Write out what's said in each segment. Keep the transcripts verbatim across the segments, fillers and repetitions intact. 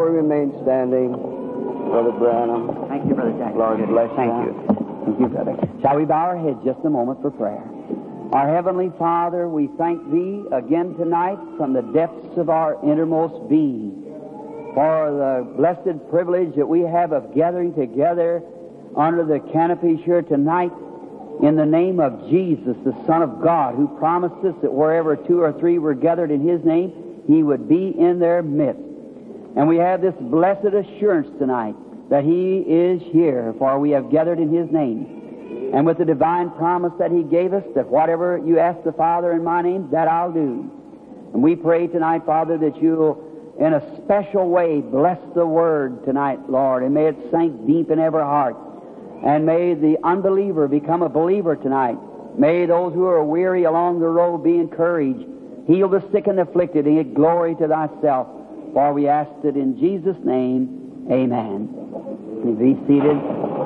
we remain standing, Brother Branham. Thank you, Brother Jackson. Lord bless Thank you. you. Thank you, brother. Shall we bow our heads just a moment for prayer? Our Heavenly Father, we thank Thee again tonight from the depths of our innermost being for the blessed privilege that we have of gathering together under the canopy here tonight in the name of Jesus, the Son of God, who promised us that wherever two or three were gathered in His name, He would be in their midst. And we have this blessed assurance tonight that He is here, for we have gathered in His name. And with the divine promise that He gave us, that whatever you ask the Father in my name, that I'll do. And we pray tonight, Father, that you'll in a special way bless the Word tonight, Lord, and may it sink deep in every heart. And may the unbeliever become a believer tonight. May those who are weary along the road be encouraged. Heal the sick and afflicted, and give glory to Thyself. For we ask it in Jesus' name. Amen. Please be seated.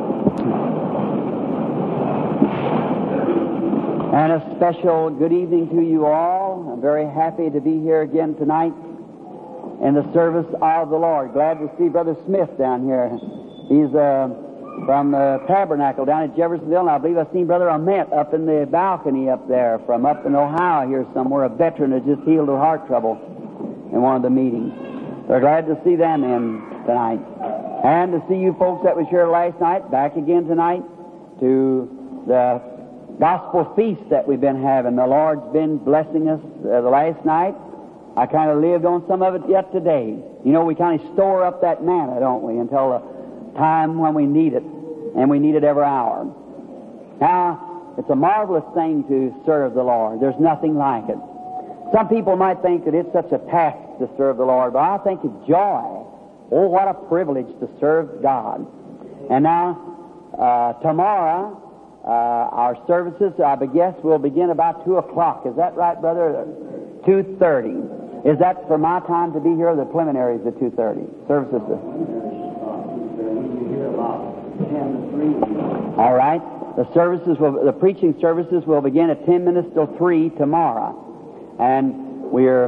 And a special good evening to you all. I'm very happy to be here again tonight in the service of the Lord. Glad to see Brother Smith down here. He's uh, from the Tabernacle down at Jeffersonville, and I believe I've seen Brother Ahmet up in the balcony up there from up in Ohio here somewhere, a veteran that just healed of heart trouble in one of the meetings. We're glad to see them in tonight. And to see you folks that was here last night, back again tonight to the gospel feast that we've been having. The Lord's been blessing us uh, the last night. I kind of lived on some of it yet today. You know, we kind of store up that manna, don't we, until the time when we need it, and we need it every hour. Now, it's a marvelous thing to serve the Lord. There's nothing like it. Some people might think that it's such a task to serve the Lord, but I think it's joy. Oh, what a privilege to serve God. And now, uh, tomorrow, uh, our services, I guess, will begin about two o'clock. Is that right, brother? two thirty. Is that for my time to be here, or the preliminaries at two thirty? Services. All right. The services will, the preaching services will begin at ten minutes till three tomorrow. And we're,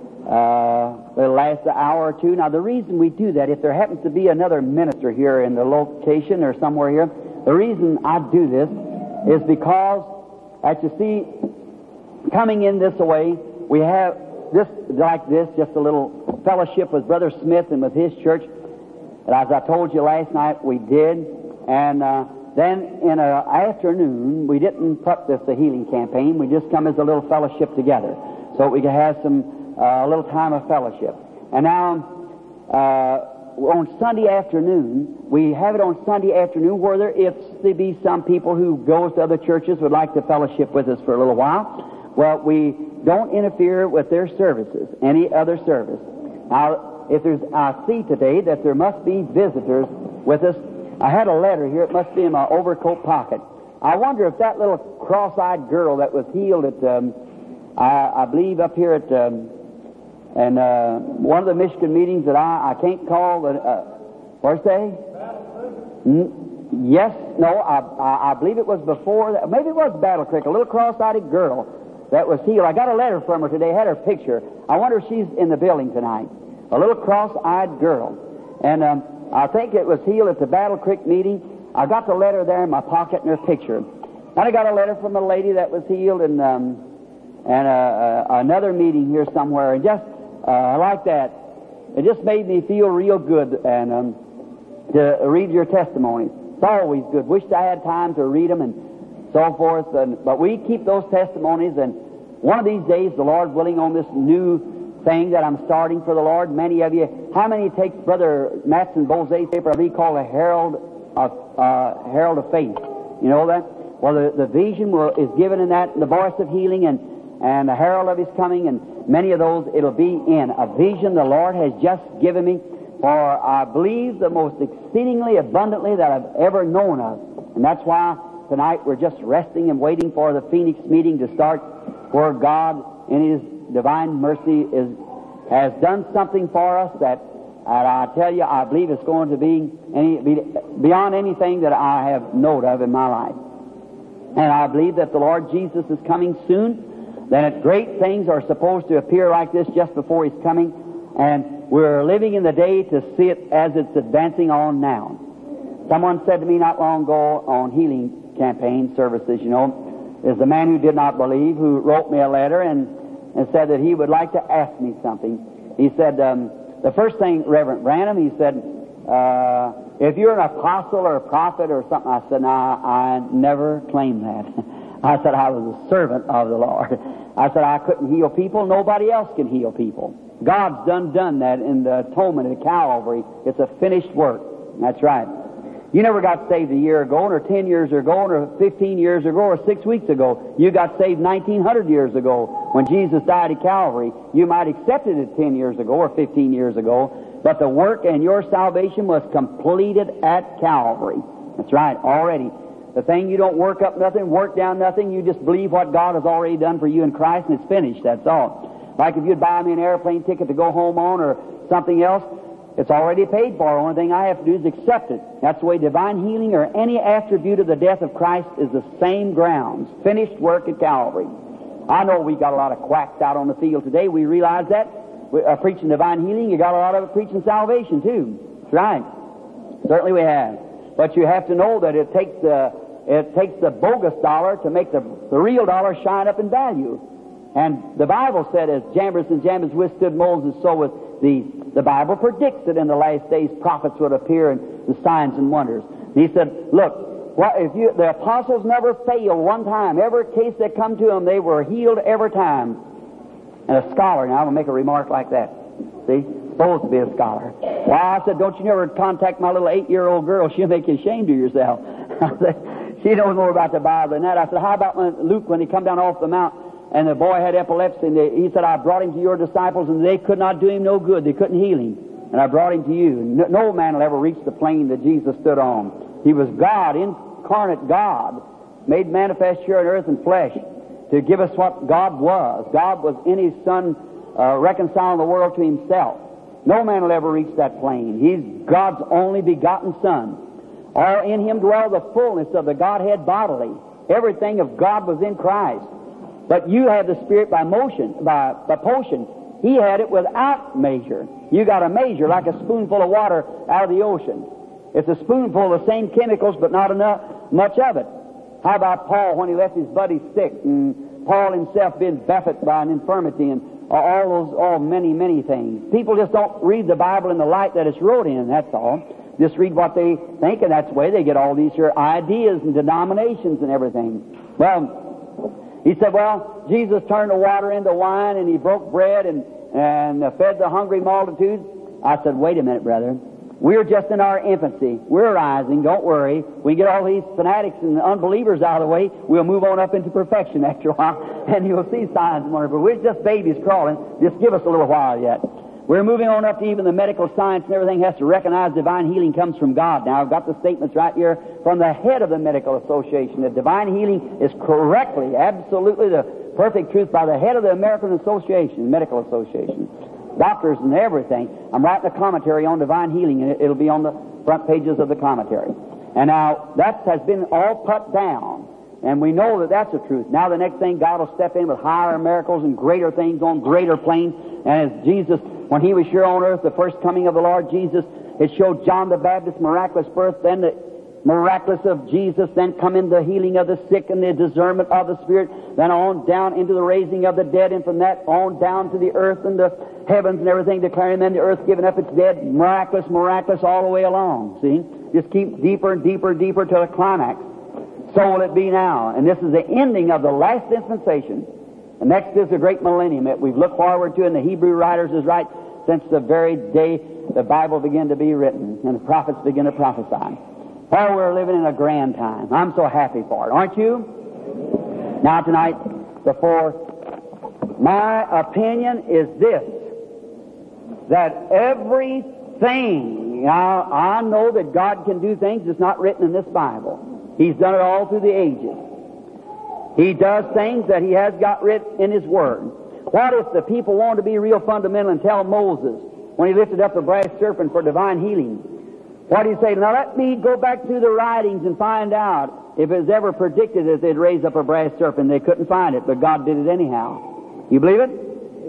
uh, it'll last an hour or two. Now, the reason we do that, if there happens to be another minister here in the location or somewhere here, the reason I do this is because, as you see, coming in this way, we have this, like this, just a little fellowship with Brother Smith and with his church. And as I told you last night, we did. And uh, then in an afternoon, we didn't put this a healing campaign. We just come as a little fellowship together, so we could have some uh, a little time of fellowship. And now, uh, on Sunday afternoon, we have it on Sunday afternoon where there, if there be some people who goes to other churches would like to fellowship with us for a little while, well, we don't interfere with their services, any other service. Now, if there's, I see today that there must be visitors with us. I had a letter here. It must be in my overcoat pocket. I wonder if that little cross-eyed girl that was healed at, um, I, I believe up here at, um, and uh, one of the Michigan meetings that I, I can't call, the, uh, what'd you say? N- yes, no, I, I, I believe it was before, that, maybe it was Battle Creek, a little cross-eyed girl that was healed. I got a letter from her today, had her picture. I wonder if she's in the building tonight. A little cross-eyed girl. And um, I think it was healed at the Battle Creek meeting. I got the letter there in my pocket and her picture. And I got a letter from a lady that was healed in um, and, uh, uh, another meeting here somewhere. And just uh, like that, it just made me feel real good and um, to read your testimonies. It's always good. Wished I had time to read them and so forth. And, but we keep those testimonies, and one of these days, the Lord willing, on this new thing that I'm starting for the Lord, many of you, how many take Brother Matson Boze's paper, I believe called a Herald of, uh, Herald of Faith? You know that? Well, the, the vision will, is given in that, the voice of healing, and, and the herald of His coming, and many of those it'll be in. A vision the Lord has just given me, for I believe the most exceedingly abundantly that I've ever known of. And that's why tonight we're just resting and waiting for the Phoenix meeting to start, where God, in His divine mercy, is has done something for us that, that I tell you, I believe it's going to be, any, be beyond anything that I have known of in my life. And I believe that the Lord Jesus is coming soon, that great things are supposed to appear like this just before He's coming. And we're living in the day to see it as it's advancing on now. Someone said to me not long ago on healing campaign services, you know, there's a man who did not believe who wrote me a letter and, and said that he would like to ask me something. He said, um, the first thing, Reverend Branham, he said, uh, if you're an apostle or a prophet or something, I said, no, I never claimed that. I said, I was a servant of the Lord. I said, I couldn't heal people. Nobody else can heal people. God's done done that in the atonement at Calvary. It's a finished work. That's right. You never got saved a year ago, or ten years ago, or fifteen years ago, or six weeks ago. You got saved nineteen hundred years ago when Jesus died at Calvary. You might have accepted it ten years ago or fifteen years ago, but the work and your salvation was completed at Calvary. That's right, already. The thing, you don't work up nothing, work down nothing. You just believe what God has already done for you in Christ, and it's finished. That's all. Like if you'd buy me an airplane ticket to go home on or something else, it's already paid for. The only thing I have to do is accept it. That's the way divine healing or any attribute of the death of Christ is the same grounds. Finished work at Calvary. I know we got a lot of quacks out on the field today. We realize that. We, uh, preaching divine healing, you got a lot of it preaching salvation too. That's right. Certainly we have. But you have to know that it takes the it takes the bogus dollar to make the, the real dollar shine up in value. And the Bible said, as Jambres and Jambres withstood Moses, so with the the Bible predicts that in the last days prophets would appear and the signs and wonders. And he said, look, what, if you, the apostles never failed one time. Every case that come to them, they were healed every time. And a scholar, now I'm going to make a remark like that. See? Supposed to be a scholar. Well, I said, don't you never contact my little eight-year-old girl. She'll make you ashamed of yourself. I said, she knows more about the Bible than that. I said, how about when Luke, when he come down off the mount, and the boy had epilepsy, and they, he said, I brought him to your disciples, and they could not do him no good. They couldn't heal him. And I brought him to you. No, no man will ever reach the plane that Jesus stood on. He was God, incarnate God, made manifest here on earth in flesh to give us what God was. God was in His Son uh, reconciling the world to Himself. No man will ever reach that plane. He's God's only begotten Son. All in Him dwell the fullness of the Godhead bodily. Everything of God was in Christ. But you have the Spirit by motion, by, by potion. He had it without measure. You got a measure like a spoonful of water out of the ocean. It's a spoonful of the same chemicals, but not enough, much of it. How about Paul when he left his buddy sick, and Paul himself being buffeted by an infirmity, and all those, all many, many things. People just don't read the Bible in the light that it's wrote in, that's all. Just read what they think, and that's the way they get all these here ideas and denominations and everything. Well, he said, well, Jesus turned the water into wine, and He broke bread and, and fed the hungry multitudes. I said, wait a minute, brother. We're just in our infancy. We're rising. Don't worry. We get all these fanatics and unbelievers out of the way, we'll move on up into perfection after a while, and you'll see signs and wonders. But we're just babies crawling. Just give us a little while yet. We're moving on up to even the medical science and everything has to recognize divine healing comes from God. Now, I've got the statements right here from the head of the Medical Association that divine healing is correctly, absolutely the perfect truth by the head of the American Association, Medical Association. Doctors and everything. I'm writing a commentary on divine healing, and it'll be on the front pages of the commentary. And now, that has been all put down. And we know that that's the truth. Now the next thing, God will step in with higher miracles and greater things on greater planes. And as Jesus, when He was here on earth, the first coming of the Lord Jesus, it showed John the Baptist's miraculous birth, then the miraculous of Jesus, then come in the healing of the sick and the discernment of the Spirit, then on down into the raising of the dead, and from that on down to the earth and the heavens and everything, declaring then the earth giving up its dead, miraculous, miraculous all the way along. See? Just keep deeper and deeper and deeper to the climax. So will it be now. And this is the ending of the last dispensation. And next is the great millennium that we've looked forward to, and the Hebrew writers is right since the very day the Bible began to be written and the prophets began to prophesy. Oh, we're living in a grand time. I'm so happy for it, aren't you? Now tonight, before, my opinion is this, that everything, now I know that God can do things that's not written in this Bible. He's done it all through the ages. He does things that He has got written in His Word. What if the people wanted to be real fundamental and tell Moses, when he lifted up the brass serpent for divine healing, what did he say? Now let me go back through the writings and find out if it was ever predicted that they'd raise up a brass serpent. They couldn't find it, but God did it anyhow. You believe it?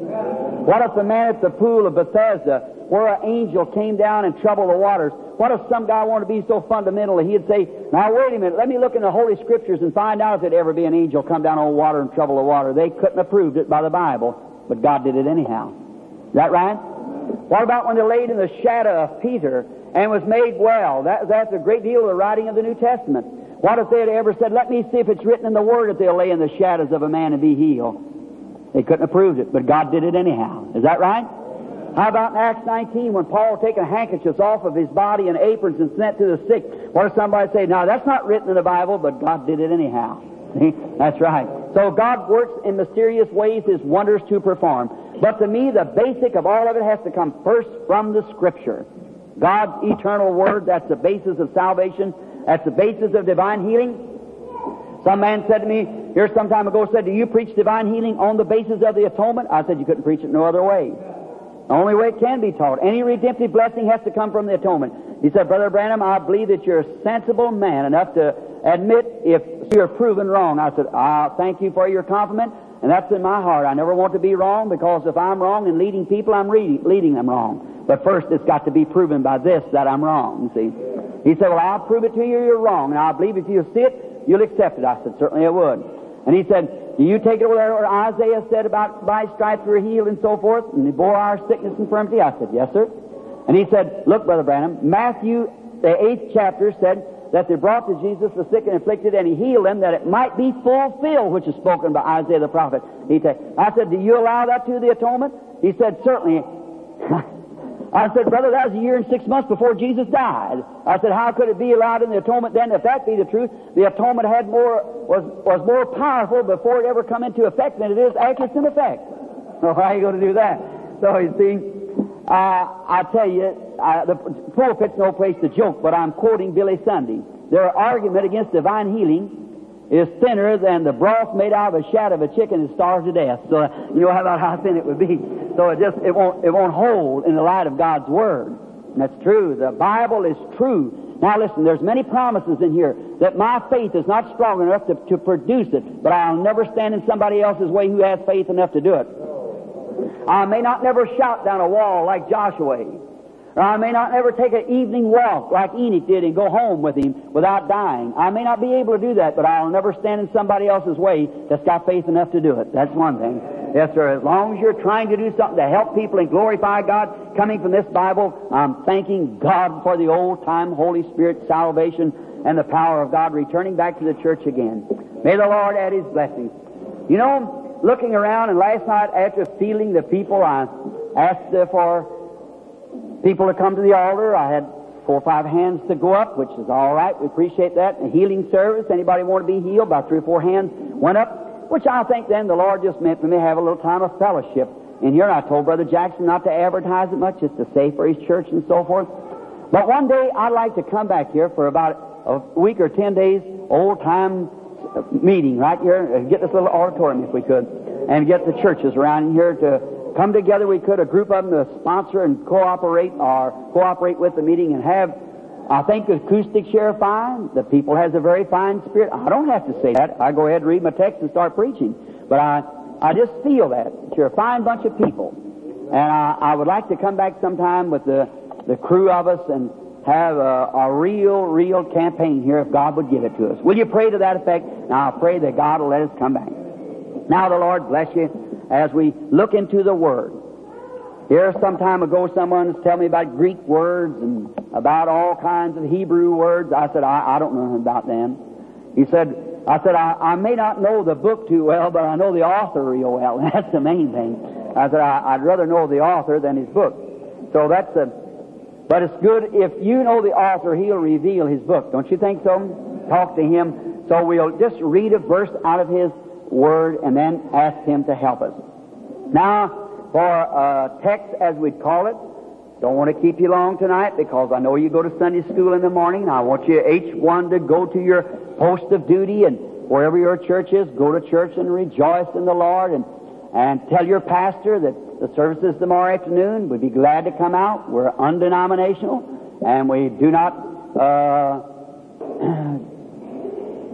What if the man at the pool of Bethesda, where an angel came down and troubled the waters, what if some guy wanted to be so fundamental that he'd say, now wait a minute, let me look in the Holy Scriptures and find out if there'd ever be an angel come down on water and trouble the water. They couldn't have proved it by the Bible, but God did it anyhow. Is that right? What about when they laid in the shadow of Peter and was made well? That, that's a great deal of the writing of the New Testament. What if they had ever said, let me see if it's written in the Word that they'll lay in the shadows of a man and be healed? They couldn't have proved it, but God did it anyhow. Is that right? How about in Acts nineteen when Paul taken handkerchiefs off of his body and aprons and sent to the sick? What if somebody say, no, that's not written in the Bible, but God did it anyhow? See? That's right. So God works in mysterious ways His wonders to perform. But to me, the basic of all of it has to come first from the Scripture. God's eternal Word, that's the basis of salvation. That's the basis of divine healing. Some man said to me here some time ago, said, do you preach divine healing on the basis of the atonement? I said, you couldn't preach it no other way. The only way it can be taught. Any redemptive blessing has to come from the atonement. He said, Brother Branham, I believe that you're a sensible man enough to admit if you're proven wrong. I said, I thank you for your compliment, and that's in my heart. I never want to be wrong, because if I'm wrong in leading people, I'm reading, leading them wrong. But first it's got to be proven by this that I'm wrong, you see. He said, well, I'll prove it to you you're wrong, and I believe if you see it, you'll accept it. I said, certainly I would. And he said, do you take it over there where Isaiah said about by stripes we're healed and so forth, and he bore our sickness and infirmity? I said, yes, sir. And he said, look, Brother Branham, Matthew, the eighth chapter, said that they brought to Jesus the sick and afflicted, and He healed them, that it might be fulfilled, which is spoken by Isaiah the prophet. He said, I said, do you allow that to the atonement? He said, certainly. I said, brother, that was a year and six months before Jesus died. I said, how could it be allowed in the atonement then? If that be the truth, the atonement had more, was, was more powerful before it ever come into effect than it is after it's in effect. So how are you going to do that? So you see, uh, I tell you, uh, the pulpit's no place to joke, but I'm quoting Billy Sunday. Their argument against divine healing is thinner than the broth made out of a shad of a chicken that starves to death. So you know about how thin it would be. So it just it won't it won't hold in the light of God's Word. And that's true. The Bible is true. Now listen, there's many promises in here that my faith is not strong enough to, to produce it, but I'll never stand in somebody else's way who has faith enough to do it. I may not never shout down a wall like Joshua. Or I may not ever take an evening walk like Enoch did and go home with him without dying. I may not be able to do that, but I'll never stand in somebody else's way that's got faith enough to do it. That's one thing. Yes, sir. As long as you're trying to do something to help people and glorify God coming from this Bible, I'm thanking God for the old-time Holy Spirit salvation and the power of God returning back to the church again. May the Lord add His blessings. You know, looking around, and last night after feeling the people, I asked uh, for people to come to the altar. I had four or five hands to go up, which is all right. We appreciate that. A healing service, anybody want to be healed? About three or four hands went up, which I think then the Lord just meant for me to have a little time of fellowship in here. And I told Brother Jackson not to advertise it much, just to say for his church and so forth. But one day I'd like to come back here for about a week or ten days, old-time meeting right here, and get this little auditorium if we could, and get the churches around here to come together. We could, a group of them, to sponsor and cooperate or cooperate with the meeting and have, I think, acoustics here fine. The people has a very fine spirit. I don't have to say that. I go ahead and read my text and start preaching. But I, I just feel that. You're a fine bunch of people. And I, I would like to come back sometime with the, the crew of us and have a, a real, real campaign here if God would give it to us. Will you pray to that effect? Now, I pray that God will let us come back. Now, the Lord bless you as we look into the Word. Here some time ago someone was telling me about Greek words and about all kinds of Hebrew words. I said, I, I don't know anything about them. He said, I said, I, I may not know the book too well, but I know the author real well. That's the main thing. I said, I, I'd rather know the author than his book. So that's a, but it's good if you know the author, he'll reveal his book. Don't you think so? Talk to him. So we'll just read a verse out of his Word and then ask him to help us. Now, for a text, as we'd call it, don't want to keep you long tonight because I know you go to Sunday school in the morning. I want you each one to go to your post of duty, and wherever your church is, go to church and rejoice in the Lord, and, and tell your pastor that the service is tomorrow afternoon. We'd be glad to come out. We're undenominational, and we do not uh,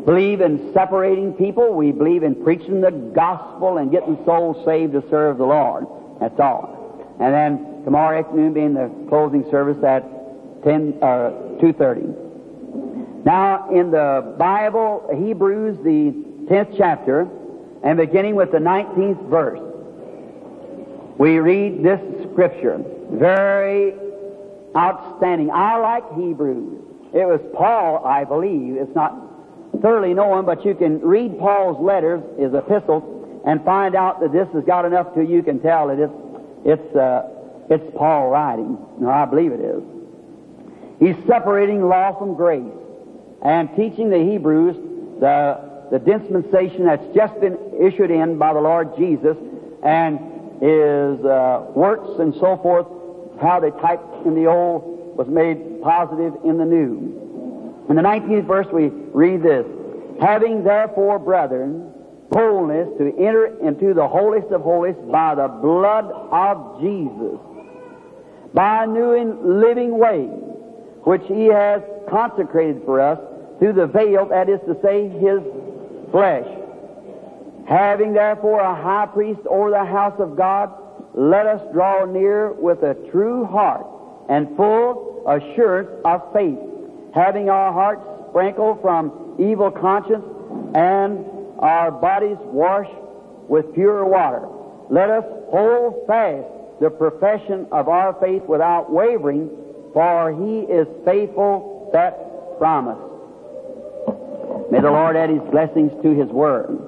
believe in separating people. We believe in preaching the gospel and getting souls saved to serve the Lord. That's all. And then tomorrow afternoon being the closing service at ten, uh, two thirty. Now, in the Bible, Hebrews, the tenth chapter, and beginning with the nineteenth verse, we read this scripture. Very outstanding. I like Hebrews. It was Paul, I believe. It's not thoroughly known, but you can read Paul's letters, his epistles, and find out that this has got enough to you can tell that it's it's uh, it's Paul writing. No, I believe it is. He's separating law from grace and teaching the Hebrews the the dispensation that's just been issued in by the Lord Jesus and his uh, works and so forth, how they typed in the old was made positive in the new. In the nineteenth verse we read this: having therefore, brethren, boldness to enter into the holiest of holies by the blood of Jesus, by a new and living way, which he has consecrated for us through the veil, that is to say, his flesh. Having therefore a high priest over the house of God, let us draw near with a true heart and full assurance of faith, having our hearts sprinkled from evil conscience and our bodies washed with pure water. Let us hold fast the profession of our faith without wavering, for he is faithful that promised. May the Lord add his blessings to his word.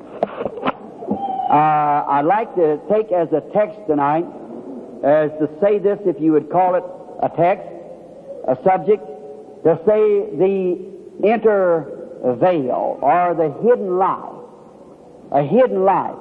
Uh, I'd like to take as a text tonight, as to say this, if you would call it a text, a subject, to say the inner veil, or the hidden life. A hidden life.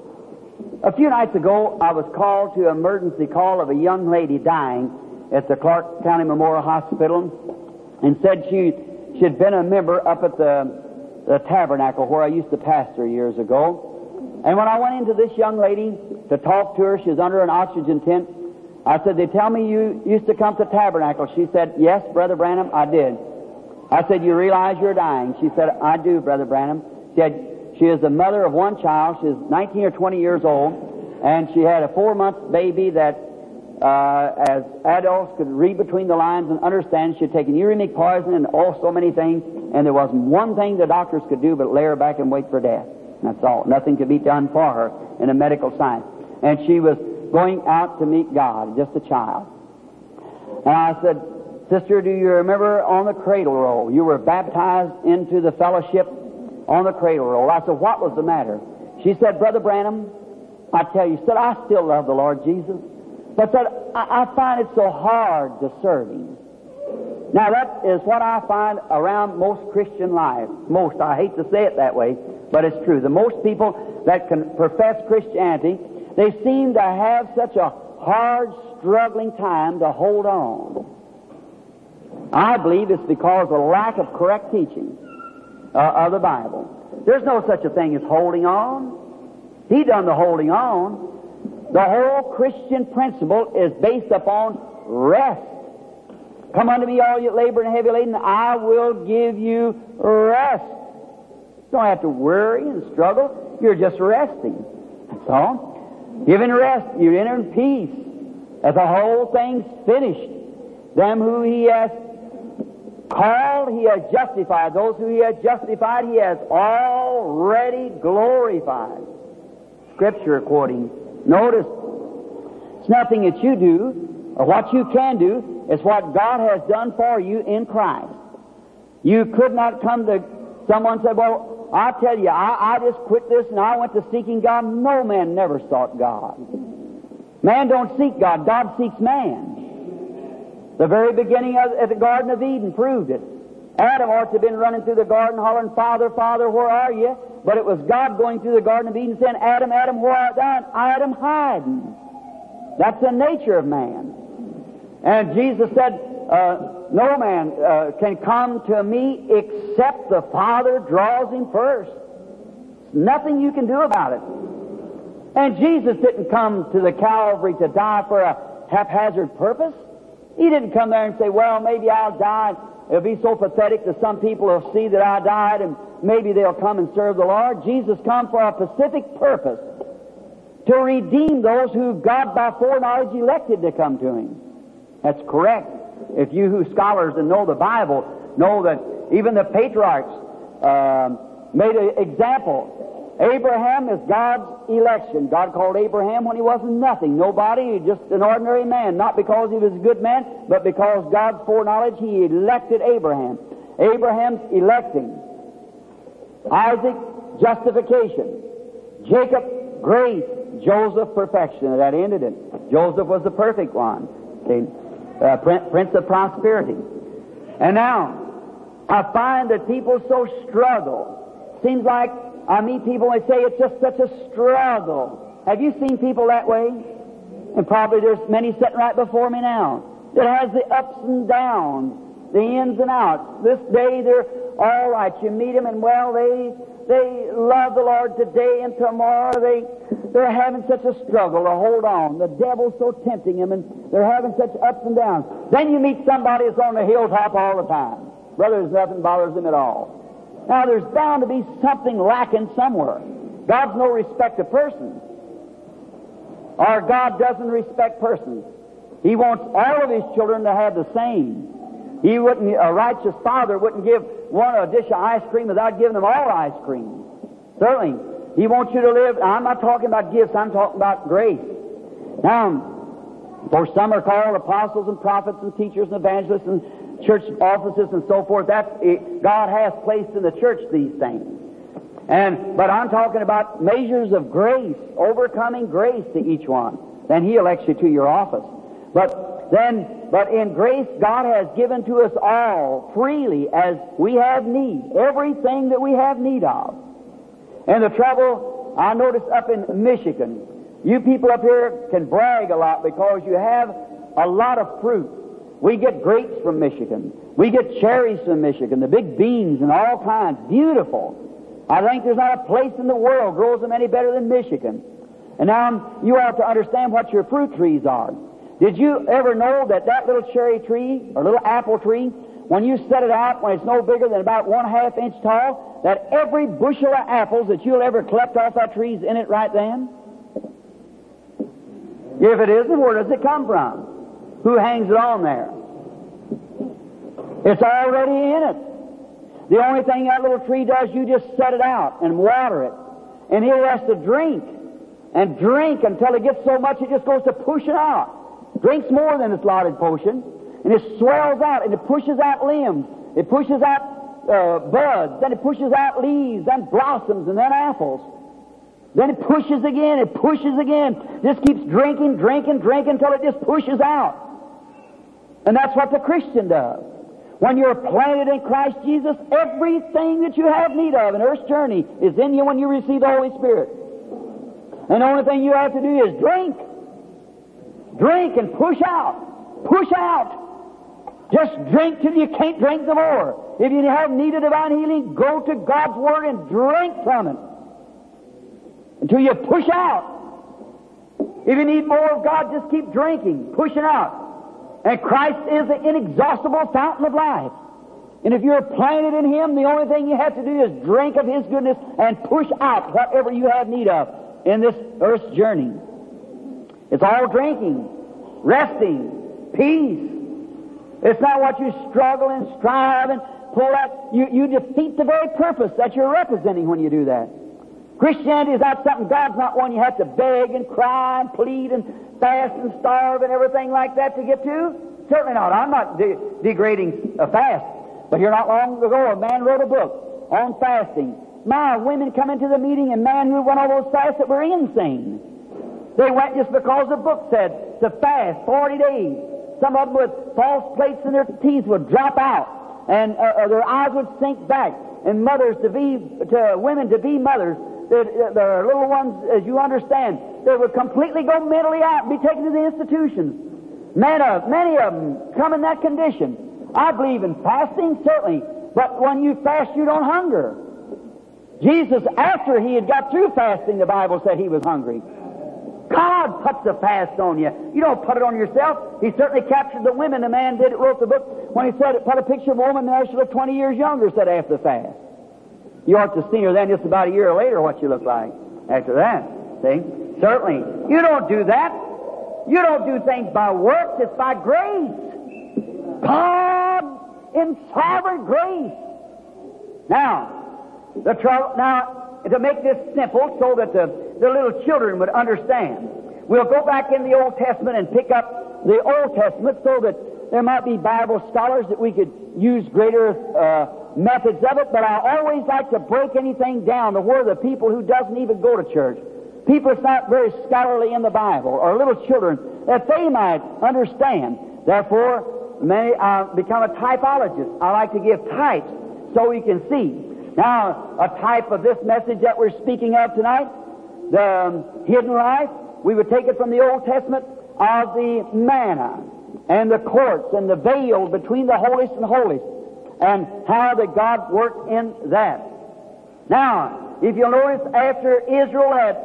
A few nights ago, I was called to an emergency call of a young lady dying at the Clark County Memorial Hospital, and said she she'd been a member up at the, the Tabernacle where I used to pastor years ago. And when I went into this young lady to talk to her, she was under an oxygen tent. I said, "They tell me you used to come to Tabernacle." She said, "Yes, Brother Branham, I did." I said, "You realize you're dying?" She said, "I do, Brother Branham." She said, she is the mother of one child. She's nineteen or twenty years old, and she had a four-month baby that, uh, as adults could read between the lines and understand, she had taken uremic poison and all so many things, and there wasn't one thing the doctors could do but lay her back and wait for death. That's all. Nothing could be done for her in a medical science. And she was going out to meet God, just a child. And I said, "Sister, do you remember on the cradle roll? You were baptized into the fellowship on the cradle roll." I said, "What was the matter?" She said, "Brother Branham, I tell you," said, "I still love the Lord Jesus, but said, I, I find it so hard to serve Him." Now that is what I find around most Christian life. Most, I hate to say it that way, but it's true. The most people that can profess Christianity, they seem to have such a hard, struggling time to hold on. I believe it's because of lack of correct teaching uh, of the Bible. There's no such a thing as holding on. He done the holding on. The whole Christian principle is based upon rest. "Come unto me, all you labor and heavy laden, I will give you rest." You don't have to worry and struggle. You're just resting. That's all. Given rest, you enter in peace. As the whole thing's finished. Them who He has called, He has justified. Those who He has justified, He has already glorified. Scripture quoting. Notice, it's nothing that you do, or what you can do. It's what God has done for you in Christ. You could not come to someone and say, "Well, I tell you, I, I just quit this and I went to seeking God." No, man never sought God. Man don't seek God. God seeks man. The very beginning of at the Garden of Eden proved it. Adam ought to have been running through the garden hollering, "Father, Father, where are you?" But it was God going through the Garden of Eden saying, "Adam, Adam, where art thou?" And Adam hiding. That's the nature of man. And Jesus said, uh, "No man uh, can come to me except the Father draws him first." Nothing you can do about it. And Jesus didn't come to the Calvary to die for a haphazard purpose. He didn't come there and say, "Well, maybe I'll die. It'll be so pathetic that some people will see that I died, and maybe they'll come and serve the Lord. Jesus come for a specific purpose, to redeem those who God by foreknowledge elected to come to Him. That's correct. If you who scholars and know the Bible know that even the patriarchs uh, made an example. Abraham is God's election. God called Abraham when he wasn't nothing, nobody, just an ordinary man, not because he was a good man, but because God's foreknowledge, He elected Abraham. Abraham's electing. Isaac, justification. Jacob, grace. Joseph, perfection. And that ended it. Joseph was the perfect one. See? Uh, Prince of prosperity. And now, I find that people so struggle. Seems like I meet people and they say it's just such a struggle. Have you seen people that way? And probably there's many sitting right before me now that has the ups and downs, the ins and outs. This day they're all right. You meet them and, well, they they love the Lord today, and tomorrow they, they're having such a struggle to hold on. The devil's so tempting them, and they're having such ups and downs. Then you meet somebody that's on the hilltop all the time. Brother, there's nothing bothers them at all. Now, there's bound to be something lacking somewhere. God's no respect of persons. Our God doesn't respect persons. He wants all of His children to have the same. He wouldn't, a righteous father wouldn't give one a dish of ice cream without giving them all ice cream. Certainly, He wants you to live. I'm not talking about gifts, I'm talking about grace. Now, for some are called apostles and prophets and teachers and evangelists and church offices and so forth. That's it. God has placed in the church these things. And but I'm talking about measures of grace, overcoming grace to each one. Then He elects you to your office. But then, but in grace, God has given to us all freely as we have need, everything that we have need of. And the trouble I noticed up in Michigan, you people up here can brag a lot because you have a lot of fruit. We get grapes from Michigan. We get cherries from Michigan, the big beans and all kinds. Beautiful. I think there's not a place in the world grows them any better than Michigan. And now you ought to understand what your fruit trees are. Did you ever know that that little cherry tree or little apple tree, when you set it out, when it's no bigger than about one half inch tall, that every bushel of apples that you'll ever collect off that tree's in it right then? If it isn't, where does it come from? Who hangs it on there? It's already in it. The only thing that little tree does, you just set it out and water it. And it has to drink and drink until it gets so much it just goes to push it out. Drinks more than its allotted portion. And it swells out and it pushes out limbs. It pushes out uh, buds. Then it pushes out leaves, then blossoms, and then apples. Then it pushes again, it pushes again. Just keeps drinking, drinking, drinking until it just pushes out. And that's what the Christian does. When you're planted in Christ Jesus, everything that you have need of in earth's journey is in you when you receive the Holy Spirit. And the only thing you have to do is drink. Drink and push out. Push out. Just drink till you can't drink no more. If you have need of divine healing, go to God's Word and drink from it. Until you push out. If you need more of God, just keep drinking, pushing out. And Christ is the inexhaustible fountain of life. And if you're planted in Him, the only thing you have to do is drink of His goodness and push out whatever you have need of in this earth's journey. It's all drinking, resting, peace. It's not what you struggle and strive and pull out. You, you defeat the very purpose that you're representing when you do that. Christianity is not something, God's not one you have to beg and cry and plead and fast and starve and everything like that to get to. Certainly not. I'm not de- degrading a fast. But here not long ago, a man wrote a book on fasting. My, women come into the meeting and men who went on those fasts that were insane. They went just because the book said to fast forty days. Some of them with false plates in their teeth would drop out, and uh, uh, their eyes would sink back. And mothers to be, to women to be mothers, the, the little ones, as you understand, they would completely go mentally out and be taken to the institutions. Many of, many of them come in that condition. I believe in fasting, certainly, but when you fast, you don't hunger. Jesus, after He had got through fasting, the Bible said He was hungry. God puts the fast on you. You don't put it on yourself. He certainly captured the women. The man did it, wrote the book, when he said, put a picture of a woman there, she looked twenty years younger, said after the fast. You ought to see her then just about a year later what you look like after that. See? Certainly. You don't do that. You don't do things by works. It's by grace. God in sovereign grace. Now, the trouble, now, to make this simple so that the, the little children would understand, we'll go back in the Old Testament and pick up the Old Testament so that there might be Bible scholars that we could use greater uh, methods of it, but I always like to break anything down to where the people who doesn't even go to church, people that's not very scholarly in the Bible, or little children, that they might understand. Therefore, many uh, become a typologist. I like to give types so we can see. Now, a type of this message that we're speaking of tonight, the um, hidden life, we would take it from the Old Testament of the manna and the courts and the veil between the holiest and holiest, and how that God worked in that. Now, if you'll notice, after Israel had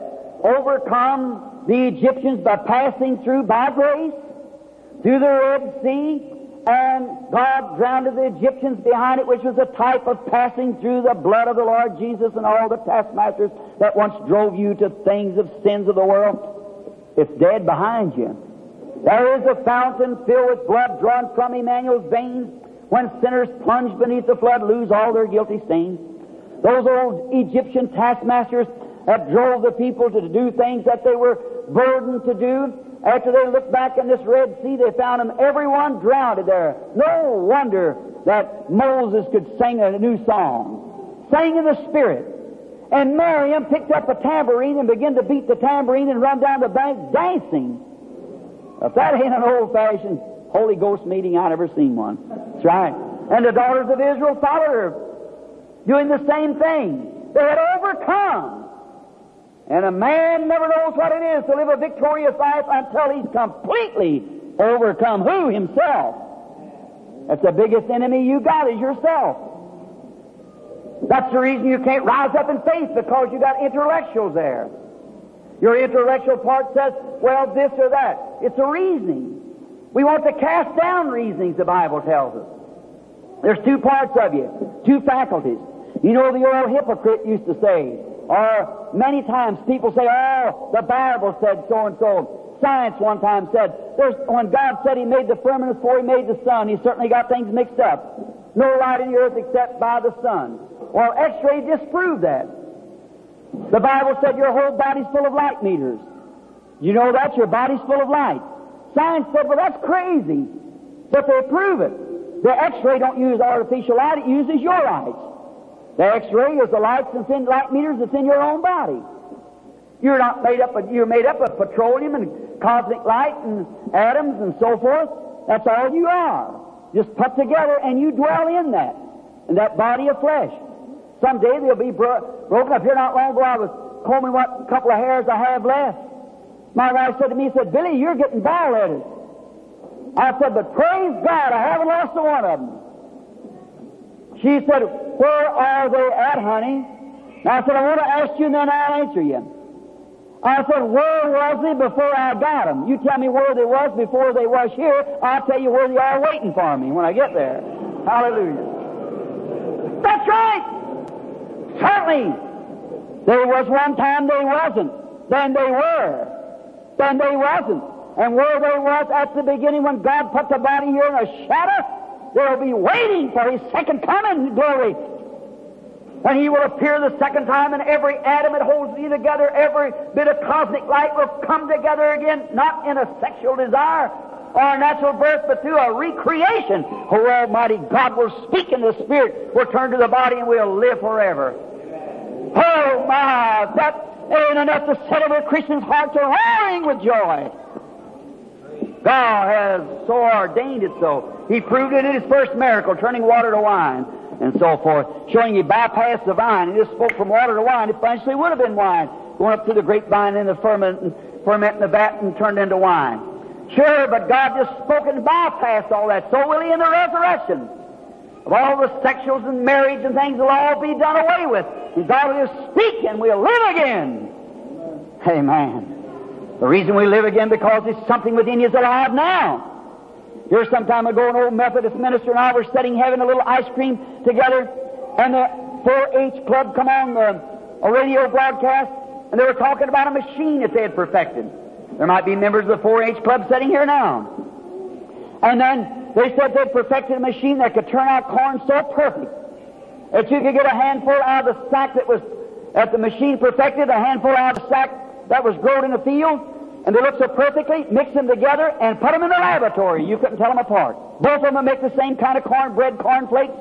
overcome the Egyptians by passing through by grace, through the Red Sea, and God drowned the Egyptians behind it, which was a type of passing through the blood of the Lord Jesus and all the taskmasters that once drove you to things of sins of the world. It's dead behind you. There is a fountain filled with blood drawn from Emmanuel's veins, when sinners plunge beneath the flood lose all their guilty stains. Those old Egyptian taskmasters that drove the people to do things that they were burdened to do, after they looked back in this Red Sea, they found them everyone drowned there. No wonder that Moses could sing a new song. Sang in the Spirit. And Miriam picked up a tambourine and began to beat the tambourine and run down the bank dancing. If that ain't an old-fashioned Holy Ghost meeting, I've never seen one. That's right. And the daughters of Israel followed her, doing the same thing. They had overcome. And a man never knows what it is to live a victorious life until he's completely overcome who? Himself. That's the biggest enemy you got, is yourself. That's the reason you can't rise up in faith, because you got intellectuals there. Your intellectual part says, well, this or that. It's a reasoning. We want to cast down reasonings, the Bible tells us. There's two parts of you, two faculties. You know, the old hypocrite used to say, or many times people say, oh, the Bible said so-and-so. Science one time said, there's, when God said He made the firmament before He made the sun, He certainly got things mixed up. No light in the earth except by the sun. Well, X-ray disproved that. The Bible said your whole body's full of light meters. You know that? Your body's full of light. Science said, well, that's crazy. But they prove it. The X-ray don't use artificial light, it uses your light. The X-ray is the lights that's in light meters that's in your own body. You're not made up of, you're made up of petroleum and cosmic light and atoms and so forth. That's all you are. Just put together, and you dwell in that, in that body of flesh. Someday they'll be bro- broken up. Here not long ago I was combing what couple of hairs I have left. My wife said to me, he said, Billy, you're getting bald-headed. I said, but praise God, I haven't lost a one of them. She said, where are they at, honey? And I said, I want to ask you and then I'll answer you. I said, where was they before I got them? You tell me where they was before they was here. I'll tell you where they are waiting for me when I get there. Hallelujah. That's right. Certainly. There was one time they wasn't. Then they were. Then they wasn't. And where they was at the beginning when God put the body here in a shadow, they'll be waiting for His second coming in glory. And He will appear the second time, and every atom that holds me together, every bit of cosmic light will come together again, not in a sexual desire or a natural birth, but through a recreation. Oh, Almighty God will speak in the Spirit, will turn to the body, and we'll live forever. Oh, my, that ain't enough to set every Christian's heart to roaring with joy. God has so ordained it so. He proved it in His first miracle, turning water to wine and so forth, showing He bypassed the vine. He just spoke from water to wine. It eventually would have been wine, going up through the grapevine and the ferment, ferment in the vat and turned into wine. Sure, but God just spoke and bypassed all that. So will He in the resurrection. Of all the sexuals and marriage and things will all be done away with. And God will just speak and we'll live again. Amen. The reason we live again because there's something within you that's alive now. Here some time ago, an old Methodist minister and I were studying having a little ice cream together, and the four H club come on the, a radio broadcast, and they were talking about a machine that they had perfected. There might be members of the four H club sitting here now. And then they said they'd perfected a machine that could turn out corn so perfect that you could get a handful out of the sack that was, that the machine perfected, a handful out of the sack that was grown in the field, and they looked so perfectly, mix them together, and put them in the laboratory. You couldn't tell them apart. Both of them would make the same kind of cornbread, cornflakes.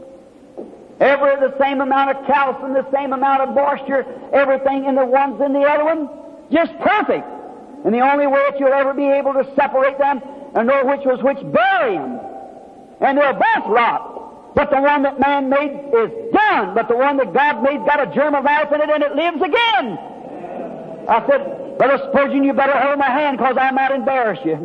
Every the same amount of calcium, the same amount of moisture, everything in the ones in the other one, just perfect. And the only way that you'll ever be able to separate them and know which was which, bury them. And they'll both rot. But the one that man made is done. But the one that God made got a germ of life in it, and it lives again. I said, Brother Spurgeon, you better hold my hand, because I might embarrass you.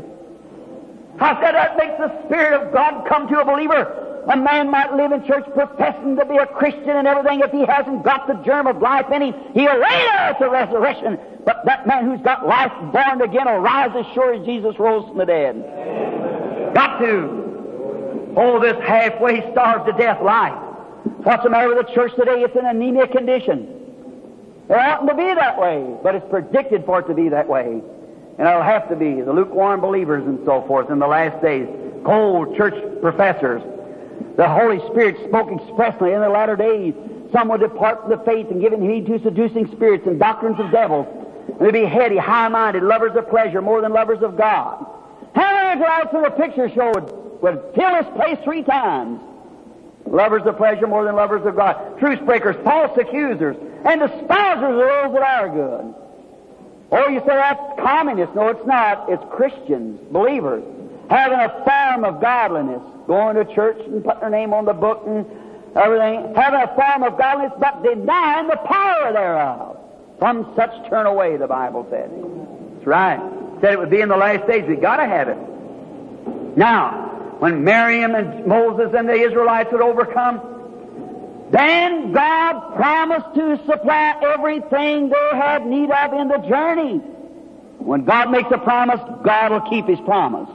I said, that makes the Spirit of God come to a believer. A man might live in church professing to be a Christian and everything. If he hasn't got the germ of life in him, he'll lay there at the resurrection. But that man who's got life born again will rise as sure as Jesus rose from the dead. Got to. Oh, this halfway starved to death life. What's the matter with the church today? It's in anemia condition. It oughtn't to be that way, but it's predicted for it to be that way. And it'll have to be. The lukewarm believers and so forth in the last days. Cold church professors. The Holy Spirit spoke expressly in the latter days. Some will depart from the faith and giving heed to seducing spirits and doctrines of devils. And they'll be heady, high-minded, lovers of pleasure more than lovers of God. How many lights in a picture show would, would fill this place three times? Lovers of pleasure more than lovers of God. Truce breakers, false accusers, and despisers of those that are good. Oh, you say that's communists. No, it's not. It's Christians, believers, having a form of godliness, going to church and putting their name on the book and everything, having a form of godliness, but denying the power thereof. From such turn away, the Bible said. That's right. It said it would be in the last days. We've got to have it. Now, when Miriam and Moses and the Israelites would overcome, then God promised to supply everything they had need of in the journey. When God makes a promise, God will keep His promise.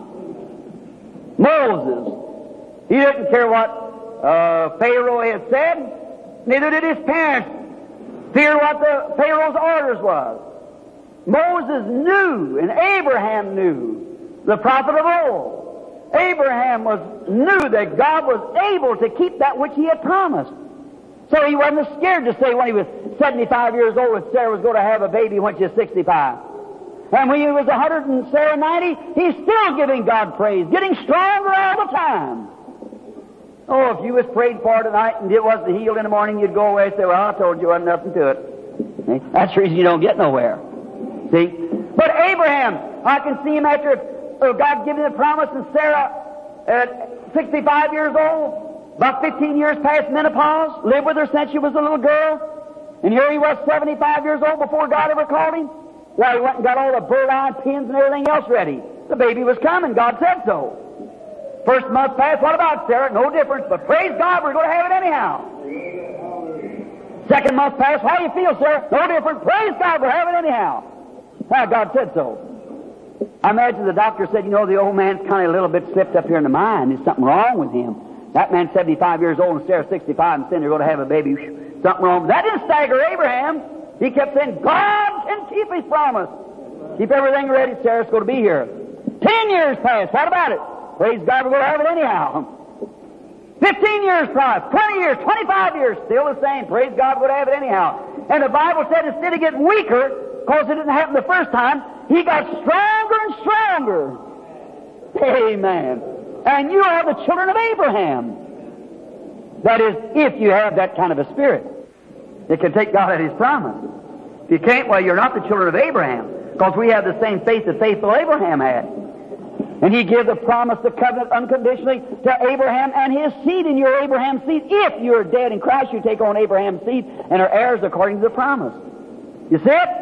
Moses, he didn't care what uh, Pharaoh had said, neither did his parents fear what the Pharaoh's orders was. Moses knew, and Abraham knew, the prophet of old. Abraham was knew that God was able to keep that which He had promised. So he wasn't scared to say when he was seventy-five years old that Sarah was going to have a baby when she was sixty-five. And when he was one hundred and Sarah ninety, he's still giving God praise, getting stronger all the time. Oh, if you was prayed for tonight and it wasn't healed in the morning, you'd go away and say, well, I told you, wasn't nothing to it. See? That's the reason you don't get nowhere. See? But Abraham, I can see him after uh, God giving the promise, and Sarah at sixty-five years old, about fifteen years past menopause, lived with her since she was a little girl, and here he was seventy-five years old before God ever called him. Well, he went and got all the bird-eye pins and everything else ready. The baby was coming. God said so. First month passed. What about Sarah? No difference, but praise God, we're going to have it anyhow. Second month passed. How do you feel, Sarah? No difference. Praise God, we'll have it anyhow. Well, God said so. I imagine the doctor said, you know, the old man's kind of a little bit slipped up here in the mind. There's something wrong with him. That man's seventy-five years old and Sarah's sixty-five, and saying they're going to have a baby. Something wrong. That didn't stagger Abraham. He kept saying, God can keep His promise. Keep everything ready. Sarah's going to be here. Ten years passed. What about it? Praise God, we're going to have it anyhow. Fifteen years passed. Twenty years. Twenty-five years. Still the same. Praise God, we're going to have it anyhow. And the Bible said instead of getting weaker, because it didn't happen the first time, he got stronger and stronger. Amen. And you are the children of Abraham. That is, if you have that kind of a spirit. It can take God at His promise. If you can't, well, you're not the children of Abraham, because we have the same faith that faithful Abraham had. And He gave the promise, the covenant, unconditionally to Abraham and his seed, and you're Abraham's seed. If you're dead in Christ, you take on Abraham's seed and are heirs according to the promise. You see it?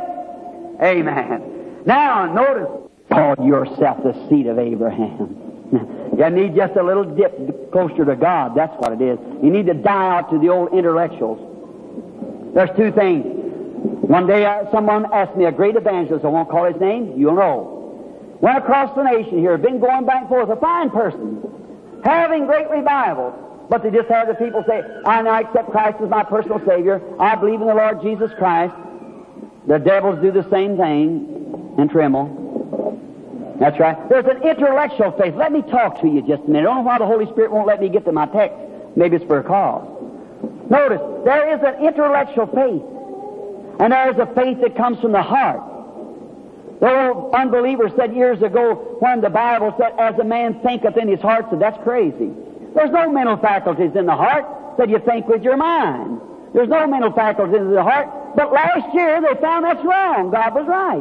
Amen. Now, notice, call yourself the seed of Abraham. You need just a little dip closer to God. That's what it is. You need to die out to the old intellectuals. There's two things. One day uh, someone asked me, a great evangelist, I won't call his name, you'll know, went across the nation here, been going back and forth, a fine person, having great revival. But they just have the people say, I now accept Christ as my personal Savior. I believe in the Lord Jesus Christ. The devils do the same thing and tremble. That's right. There's an intellectual faith. Let me talk to you just a minute. I don't know why the Holy Spirit won't let me get to my text. Maybe it's for a cause. Notice, there is an intellectual faith. And there is a faith that comes from the heart. The old unbeliever said years ago when the Bible said, as a man thinketh in his heart, said, that's crazy. There's no mental faculties in the heart. Said you think with your mind. There's no mental faculties in the heart. But last year they found that's wrong. God was right.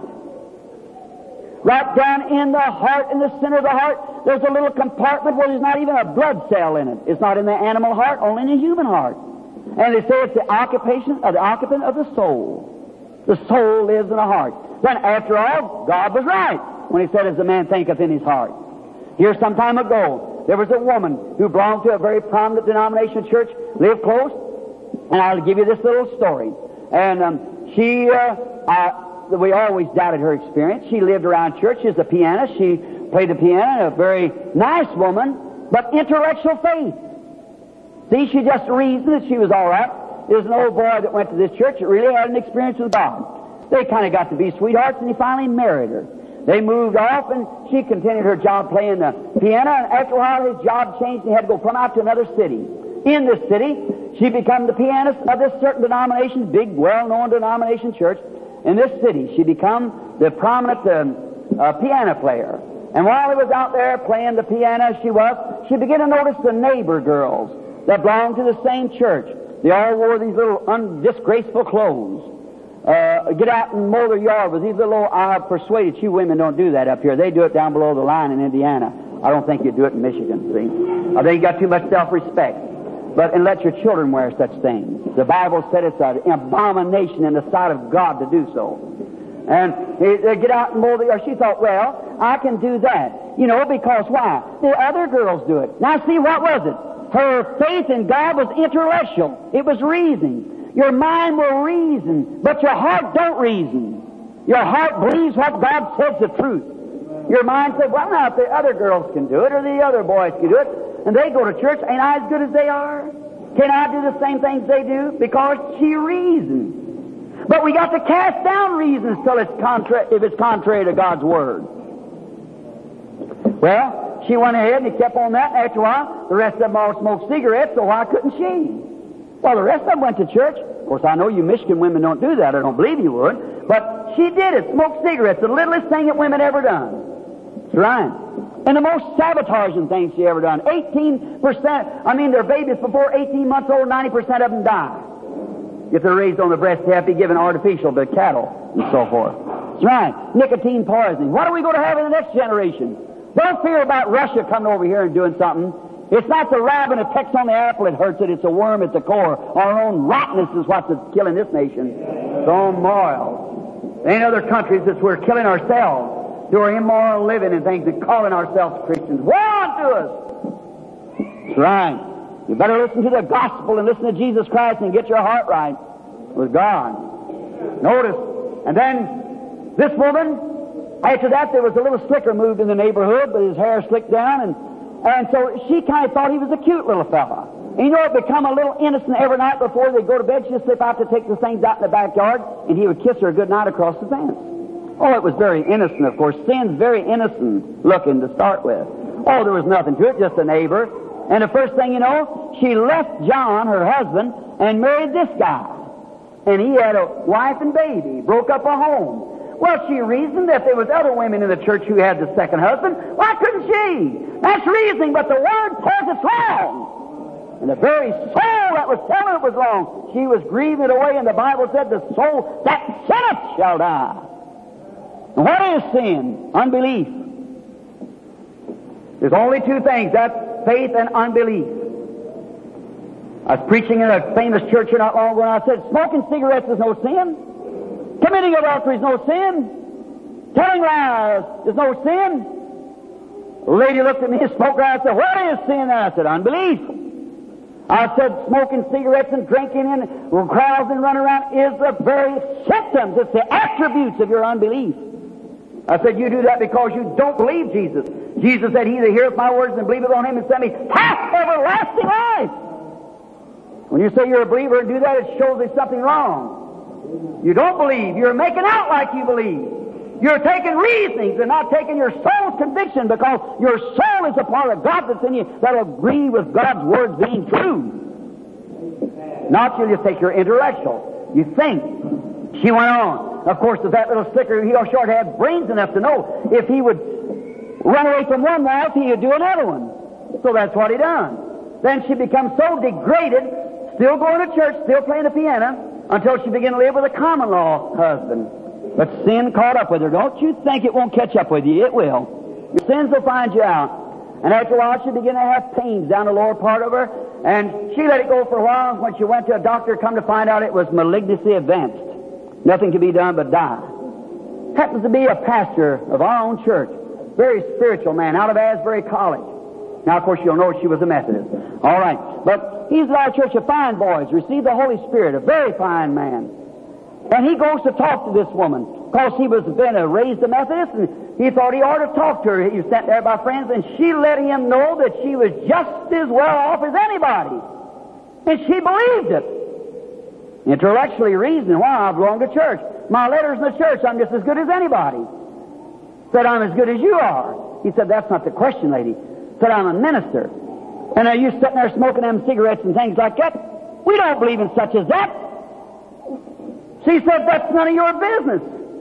Right down in the heart, in the center of the heart, there's a little compartment where there's not even a blood cell in it. It's not in the animal heart, only in the human heart. And they say it's the occupation of the occupant of the soul. The soul lives in the heart. Then, after all, God was right when He said, as a man thinketh in his heart. Here, some time ago, there was a woman who belonged to a very prominent denomination church, lived close, and I'll give you this little story. And um, she, uh, I, we always doubted her experience. She lived around church. She's a pianist. She played the piano. A very nice woman, but intellectual faith. See, she just reasoned that she was all right. There was an old boy that went to this church that really had an experience with God. They kind of got to be sweethearts, and he finally married her. They moved off, and she continued her job playing the piano, and after a while his job changed, and he had to go plumb out to another city. In this city, she became the pianist of this certain denomination, big, well-known denomination church. In this city, she became the prominent um, uh, piano player. And while he was out there playing the piano, she was, she began to notice the neighbor girls that belonged to the same church. They all wore these little undisgraceful clothes. Uh, get out and mow their yard with these little, I'm persuaded you women don't do that up here. They do it down below the line in Indiana. I don't think you do it in Michigan, see. I think you got too much self-respect. But, and let your children wear such things. The Bible said it's an abomination in the sight of God to do so. And they get out and mow the yard. She thought, well, I can do that. You know, because why? The other girls do it. Now see, what was it? Her faith in God was intellectual. It was reasoning. Your mind will reason, but your heart don't reason. Your heart believes what God says the truth. Your mind says, well, now, if the other girls can do it, or the other boys can do it, and they go to church, ain't I as good as they are? Can I do the same things they do? Because she reasons. But we got to cast down reasons till it's contra- if it's contrary to God's Word. Well, she went ahead and he kept on that. After a while, the rest of them all smoked cigarettes, so why couldn't she? Well, the rest of them went to church. Of course, I know you Michigan women don't do that. I don't believe you would. But she did it. Smoked cigarettes. The littlest thing that women ever done. That's right. And the most sabotaging thing she ever done. eighteen percent, I mean, their babies before eighteen months old, ninety percent of them die. If they're raised on the breast, they have to be given artificial to cattle and so forth. That's right. Nicotine poisoning. What are we going to have in the next generation? Don't fear about Russia coming over here and doing something. It's not the rabbit that pecks on the apple that hurts it. It's a worm at the core. Our own rottenness is what's killing this nation. It's all moral. There ain't other countries that we're killing ourselves through our immoral living and things and calling ourselves Christians. Woe unto us! That's right. You better listen to the gospel and listen to Jesus Christ and get your heart right with God. Notice. And then this woman, after that there was a little slicker moved in the neighborhood, but his hair slicked down, and And so she kind of thought he was a cute little fella. And you know, it become a little innocent every night before they go to bed. She'd slip out to take the things out in the backyard, and he would kiss her a good night across the fence. Oh, it was very innocent, of course. Sin's very innocent looking to start with. Oh, there was nothing to it, just a neighbor. And the first thing you know, she left John, her husband, and married this guy. And he had a wife and baby, broke up a home. Well, she reasoned that there was other women in the church who had the second husband. Why couldn't she? That's reasoning, but the Word says it's wrong. And the very soul that was telling it was wrong, she was grieving it away, and the Bible said the soul that sinneth shall die. And what is sin? Unbelief. There's only two things. That's faith and unbelief. I was preaching in a famous church here not long ago, and I said, smoking cigarettes is no sin. Committing adultery is no sin. Telling lies is no sin. The lady looked at me and spoke out and said, what is sin? And I said, unbelief. I said, smoking cigarettes and drinking and crowds and running around is the very symptoms. It's the attributes of your unbelief. I said, you do that because you don't believe Jesus. Jesus said, he that heareth my words and believeth on him and sent me hath everlasting life. When you say you're a believer and do that, it shows there's something wrong. You don't believe. You're making out like you believe. You're taking reasonings and not taking your soul's conviction, because your soul is a part of God that's in you that'll agree with God's words being true. Not you just take your intellectual. You think. She went on. Of course, if that little sticker, he sure had brains enough to know if he would run away from one wife, he would do another one. So that's what he done. Then she becomes so degraded, still going to church, still playing the piano, until she began to live with a common law husband. But sin caught up with her. Don't you think it won't catch up with you. It will. Your sins will find you out. And after a while, she began to have pains down the lower part of her, and she let it go for a while. And when she went to a doctor, come to find out it was malignancy advanced. Nothing can be done but die. Happens to be a pastor of our own church. Very spiritual man, out of Asbury College. Now, of course, you'll know she was a Methodist. All right. But he's at our church of fine boys, received the Holy Spirit, a very fine man. And he goes to talk to this woman, because he was been a raised a Methodist, and he thought he ought to talk to her. He was sent there by friends, and she let him know that she was just as well off as anybody. And she believed it. Intellectually reasoning, why, I belong to church. My letter's in the church, I'm just as good as anybody. Said, I'm as good as you are. He said, that's not the question, lady. Said, I'm a minister. And are you sitting there smoking them cigarettes and things like that? We don't believe in such as that. She said, that's none of your business.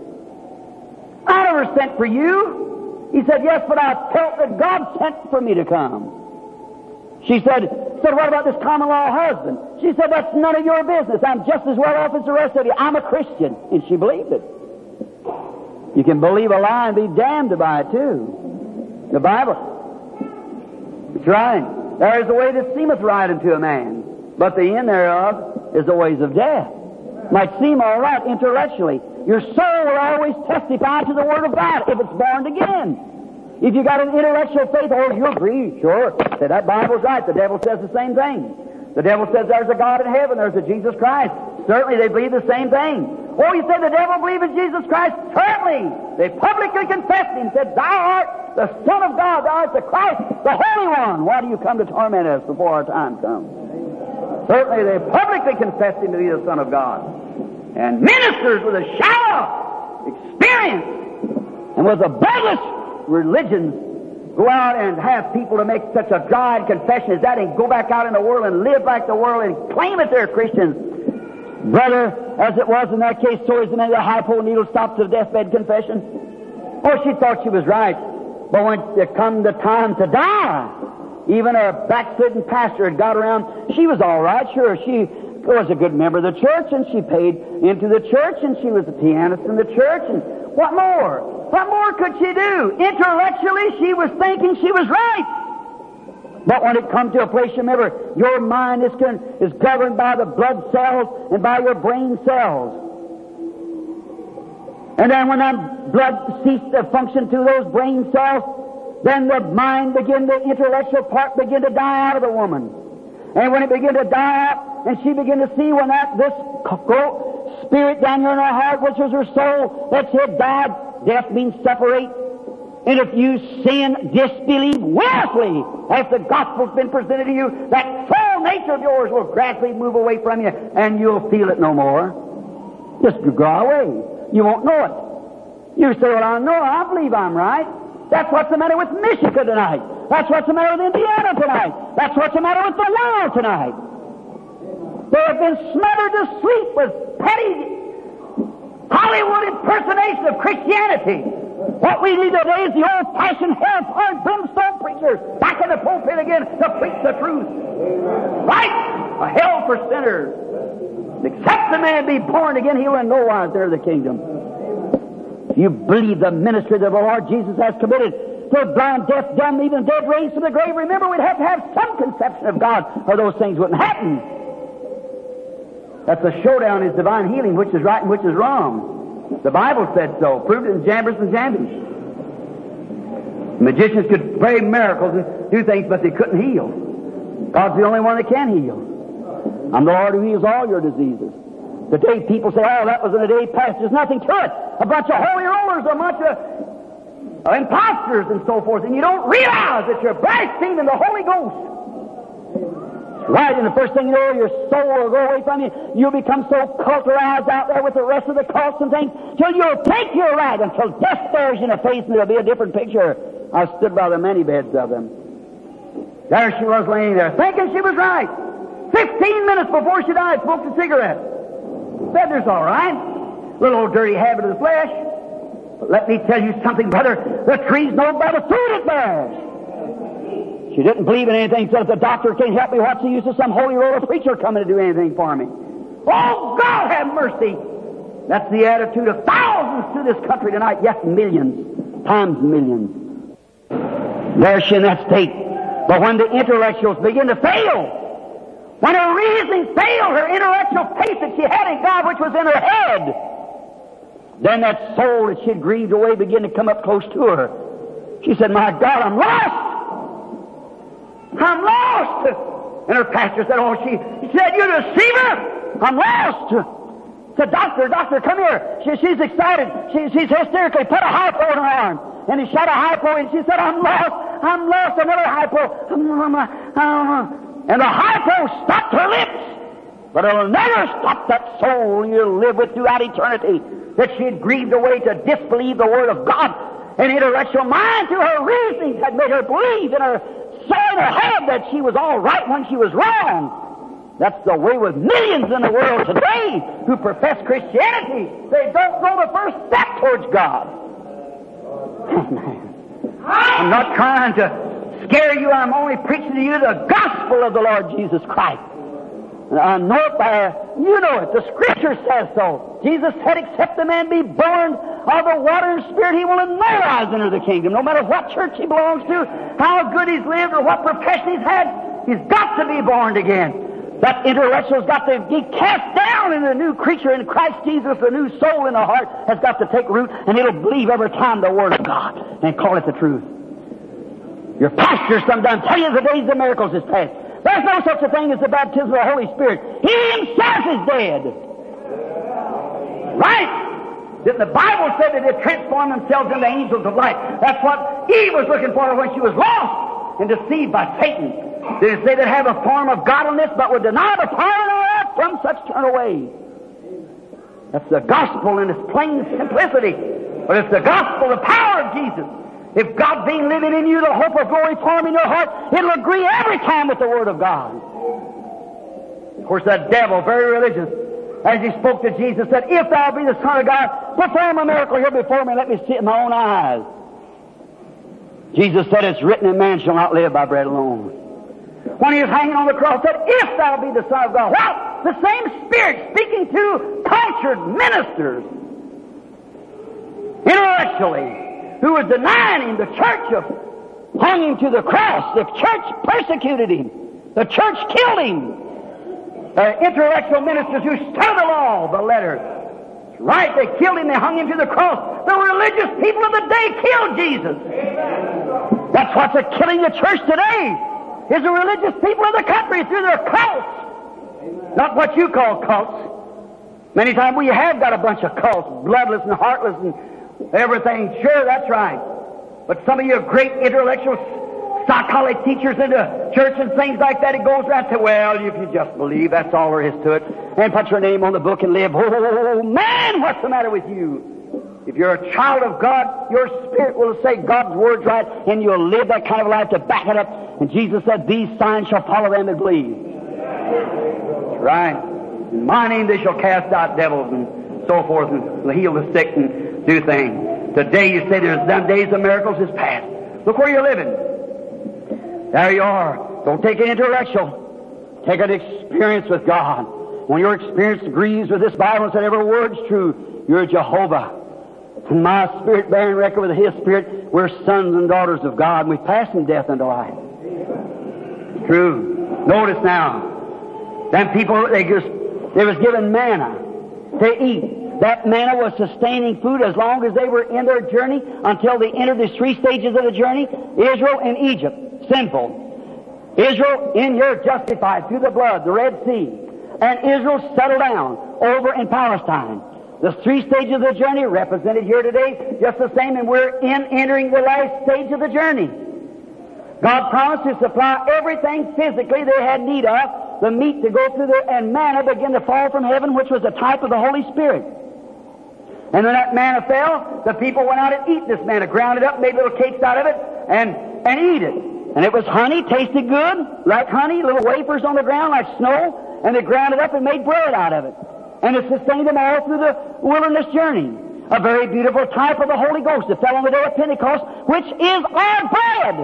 I never sent for you. He said, yes, but I felt that God sent for me to come. She said, said, what about this common law husband? She said, that's none of your business. I'm just as well off as the rest of you. I'm a Christian. And she believed it. You can believe a lie and be damned by it, too. The Bible. It's right. There is a way that seemeth right unto a man, but the end thereof is the ways of death. Might seem all right intellectually. Your soul will always testify to the Word of God if it's born again. If you got an intellectual faith, oh, you agree, sure. Say, that Bible's right. The devil says the same thing. The devil says there's a God in heaven, there's a Jesus Christ. Certainly they believe the same thing. Oh, you said the devil believes in Jesus Christ? Certainly. They publicly confessed him, said, thou art the Son of God, thou art the Christ, the Holy One. Why do you come to torment us before our time comes? Certainly they publicly confessed him to be the Son of God. And ministers with a shallow experience and with a bloodless religions go out and have people to make such a dry confession as that and go back out in the world and live like the world and claim that they're Christians. Brother, as it was in that case, so is the man of the high-pole needle stopped to the deathbed confession. Oh, she thought she was right. But when it come the time to die, even a backslidden pastor had got around. She was all right, sure. She was a good member of the church, and she paid into the church, and she was a pianist in the church, and what more? What more could she do? Intellectually, she was thinking she was right. But when it comes to a place, remember, your mind is, con- is governed by the blood cells and by your brain cells. And then when that blood ceased to function through those brain cells, then the mind began, the intellectual part began to die out of the woman. And when it began to die out, and she began to see when that this spirit down here in her heart, which was her soul, that had died, death means separate. And if you sin, disbelieve willfully, as the gospel's been presented to you, that soul nature of yours will gradually move away from you, and you'll feel it no more. Just go away. You won't know it. You say, well, I know, I believe I'm right. That's what's the matter with Michigan tonight. That's what's the matter with Indiana tonight. That's what's the matter with the world tonight. They have been smothered to sleep with petty Hollywood impersonation of Christianity. What we need today is the old-fashioned hellfire brimstone preacher back in the pulpit again to preach the truth. Right? A hell for sinners. Except the man be born again, he will in no wise enter the kingdom. If you believe the ministry that the Lord Jesus has committed to the blind, deaf, dumb, even dead, raised from the grave, remember we'd have to have some conception of God or those things wouldn't happen. That's the showdown is divine healing, which is right and which is wrong. The Bible said so. Proved it in Jambres and Jambres. Magicians could pray miracles and do things, but they couldn't heal. God's the only one that can heal. I'm the Lord who heals all your diseases. Today people say, oh, that was in a day past. There's nothing to it. A bunch of holy rollers, a bunch of imposters and so forth, and you don't realize that you're blaspheming the Holy Ghost. Right, and the first thing you know, your soul will go away from you. You'll become so culturized out there with the rest of the cults and things, till you'll take your right, until death stares you in the face, and it'll be a different picture. I stood by the many beds of them. There she was laying there, thinking she was right. Fifteen minutes before she died, smoked a cigarette. Said there's all right. Little old dirty habit of the flesh. But let me tell you something, brother. The trees know by the fruit it bears. She didn't believe in anything, said if the doctor can't help me, what's the use of some holy roller preacher coming to do anything for me? Oh, God have mercy! That's the attitude of thousands to this country tonight. Yes, millions. Times millions. There she in that state. But when the intellectuals begin to fail, when her reasoning failed, her intellectual faith that she had in God, which was in her head, then that soul that she had grieved away began to come up close to her. She said, my God, I'm lost! I'm lost! And her pastor said, oh, she, she said, you deceiver! I'm lost! Said, doctor, doctor, come here. She, she's excited. She, she's hysterically put a hypo in her arm. And he shot a hypo, and she said, I'm lost! I'm lost! Another hypo! And the hypo stopped her lips. But it'll never stop that soul you'll live with throughout eternity, that she had grieved away to disbelieve the Word of God. And intellectual mind through her reasonings had made her believe in her soul in her head that she was all right when she was wrong. That's the way with millions in the world today who profess Christianity. They don't go the first step towards God. I'm not trying to scare you. I'm only preaching to you the gospel of the Lord Jesus Christ. I know it by, you know it. The Scripture says so. Jesus said, except the man be born of the water and Spirit, he will in no wise enter the kingdom. No matter what church he belongs to, how good he's lived, or what profession he's had, he's got to be born again. That intellectual's got to be cast down into a new creature in Christ Jesus. A new soul in the heart has got to take root, and it'll believe every time the Word of God and call it the truth. Your pastor sometimes tell you the days of miracles is past. There's no such a thing as the baptism of the Holy Spirit. He himself is dead. Right? Didn't the Bible say that they transformed themselves into angels of light? That's what Eve was looking for when she was lost and deceived by Satan. Did it say they have a form of godliness but would deny the power thereof? From such turn away. That's the gospel in its plain simplicity. But it's the gospel, the power of Jesus. If God being living in you, the hope of glory form in your heart, it'll agree every time with the Word of God. Of course, that devil, very religious, as he spoke to Jesus, said, if thou be the Son of God, perform a miracle here before me, and let me see it in my own eyes. Jesus said, it's written, and man shall not live by bread alone. When he was hanging on the cross, said, if thou be the Son of God. Well, the same Spirit speaking to cultured ministers, intellectually, who was denying him. The church hung him to the cross. The church persecuted him. The church killed him. The intellectual ministers who studied the law, the letter. Right, they killed him. They hung him to the cross. The religious people of the day killed Jesus. That's what's killing the church today, is the religious people of the country through their cults. Not what you call cults. Many times we have got a bunch of cults, bloodless and heartless and everything. Sure, that's right. But some of you great intellectual psychology teachers in the church and things like that, it goes around to, well, if you just believe, that's all there is to it, and put your name on the book and live. Oh, man, what's the matter with you? If you're a child of God, your spirit will say God's word's right, and you'll live that kind of life to back it up. And Jesus said, these signs shall follow them that believe. That's right. In my name they shall cast out devils and so forth, and heal the sick and do things. Today you say there's done days of miracles is past. Look where you're living. There you are. Don't take an intellectual. Take an experience with God. When your experience agrees with this Bible and said every word's true, you're Jehovah. And my spirit bearing record with his spirit, we're sons and daughters of God, and we pass from death into life. It's true. Notice now, them people, they just, they was given manna to eat. That manna was sustaining food as long as they were in their journey until they entered the three stages of the journey. Israel and Egypt, sinful. Israel in here justified through the blood, the Red Sea. And Israel settled down over in Palestine. The three stages of the journey represented here today just the same, and we're in entering the last stage of the journey. God promised to supply everything physically they had need of, the meat to go through there, and manna began to fall from heaven, which was a type of the Holy Spirit. And when that manna fell, the people went out and eat this manna, ground it up, made little cakes out of it, and, and eat it. And it was honey, tasted good, like honey, little wafers on the ground like snow, and they ground it up and made bread out of it. And it sustained them all through the wilderness journey. A very beautiful type of the Holy Ghost that fell on the day of Pentecost, which is our bread.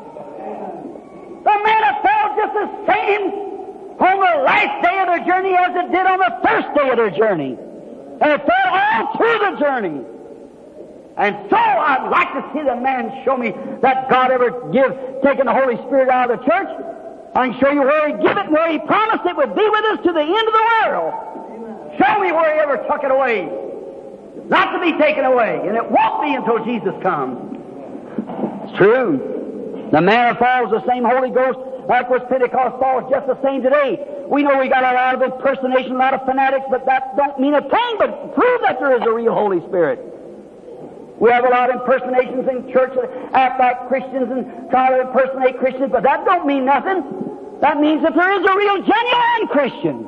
The manna fell just the same on the last day of their journey as it did on the first day of their journey. And it fell all through the journey. And so I'd like to see the man show me that God ever give, taken the Holy Spirit out of the church. I can show you where He give it, where He promised it would be with us to the end of the world. Show me where He ever took it away. Not to be taken away, and it won't be until Jesus comes. It's true. The manna falls, the same Holy Ghost, like was Pentecost falls, just the same today. We know we got a lot of impersonation, a lot of fanatics, but that don't mean a thing, but prove that there is a real Holy Spirit. We have a lot of impersonations in church that act like Christians and try to impersonate Christians, but that don't mean nothing. That means that there is a real, genuine Christian.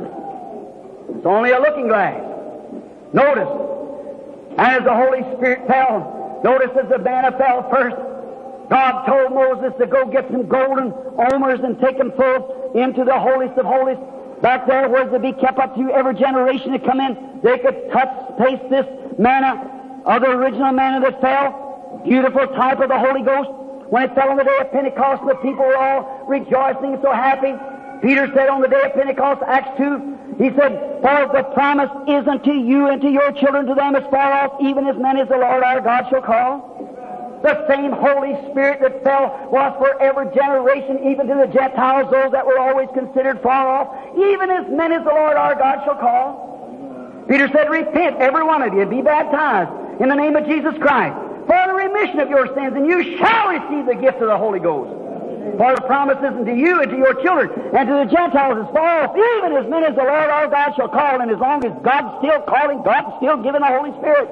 It's only a looking glass. Notice, as the Holy Spirit fell, notice as the manna fell first, God told Moses to go get some golden omers and take them full into the holiest of holies. Back there, where to be kept up through every generation to come in, they could touch, taste this manna of the original manna that fell. Beautiful type of the Holy Ghost. When it fell on the day of Pentecost, the people were all rejoicing and so happy. Peter said on the day of Pentecost, Acts two, he said, "For the promise is unto you and to your children, to them as far off, even as many as the Lord our God shall call." The same Holy Spirit that fell was for every generation, even to the Gentiles, those that were always considered far off, even as many as the Lord our God shall call. Peter said, "Repent, every one of you, be baptized in the name of Jesus Christ, for the remission of your sins, and you shall receive the gift of the Holy Ghost. For the promise is unto you and to your children, and to the Gentiles as far off, even as many as the Lord our God shall call." And as long as God's still calling, God's still giving the Holy Spirit.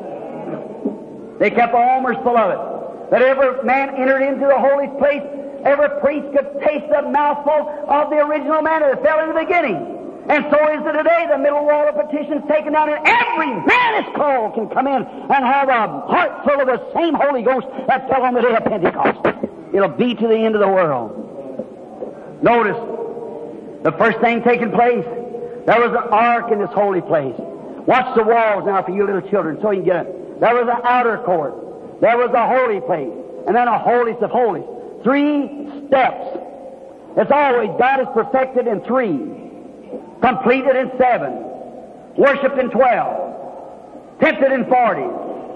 They kept the omers full of it, that every man entered into the holy place, every priest could taste a mouthful of the original manna that fell in the beginning. And so is it today. The middle wall of petitions taken down, and every man is called can come in and have a heart full of the same Holy Ghost that fell on the day of Pentecost. It'll be to the end of the world. Notice, the first thing taking place, there was an ark in this holy place. Watch the walls now for you little children so you can get it. There was an outer court. There was a holy place. And then a holiest of holies. Three steps. It's always, God is perfected in three. Completed in seven. Worshipped in twelve. Tempted in forty.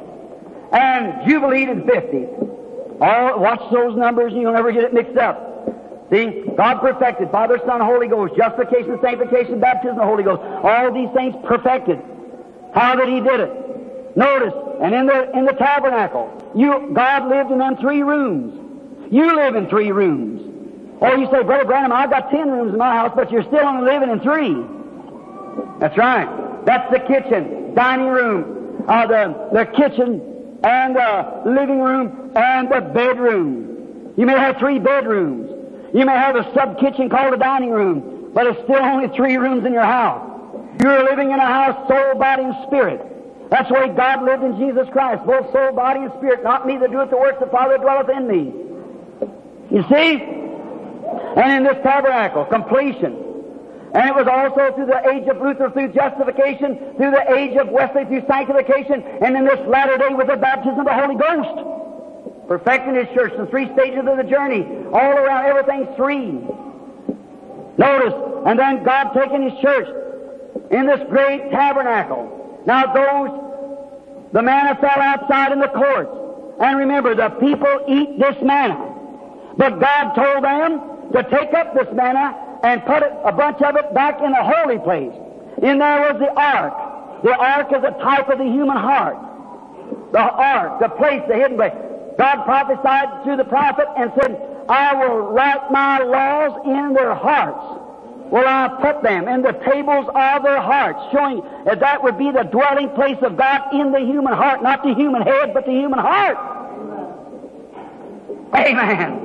And jubileed in fifty. All, watch those numbers and you'll never get it mixed up. See, God perfected, Father, Son, Holy Ghost, justification, sanctification, baptism, the Holy Ghost. All these things perfected. How did He did it? Notice, and in the in the tabernacle, you God lived in them three rooms. You live in three rooms. Or you say, "Brother Branham, I've got ten rooms in my house, but you're still only living in three." That's right. That's the kitchen, dining room, uh, the the kitchen, and the living room, and the bedroom. You may have three bedrooms. You may have a sub-kitchen called a dining room, but it's still only three rooms in your house. You're living in a house, soul, body, and spirit. That's the way God lived in Jesus Christ, both soul, body, and spirit. Not me that doeth the works, the Father dwelleth in me. You see? And in this tabernacle, completion. And it was also through the age of Luther, through justification, through the age of Wesley, through sanctification, and in this latter day with the baptism of the Holy Ghost. Perfecting His church, the three stages of the journey, all around, everything's three. Notice, and then God taking His church in this great tabernacle. Now those, the manna fell outside in the courts. And remember, the people eat this manna. But God told them to take up this manna and put it, a bunch of it back in the holy place. In there was the ark. The ark is a type of the human heart. The ark, the place, the hidden place. God prophesied through the prophet and said, "I will write my laws in their hearts." will I put them in the tables of their hearts, showing that that would be the dwelling place of God in the human heart, not the human head, but the human heart. Amen.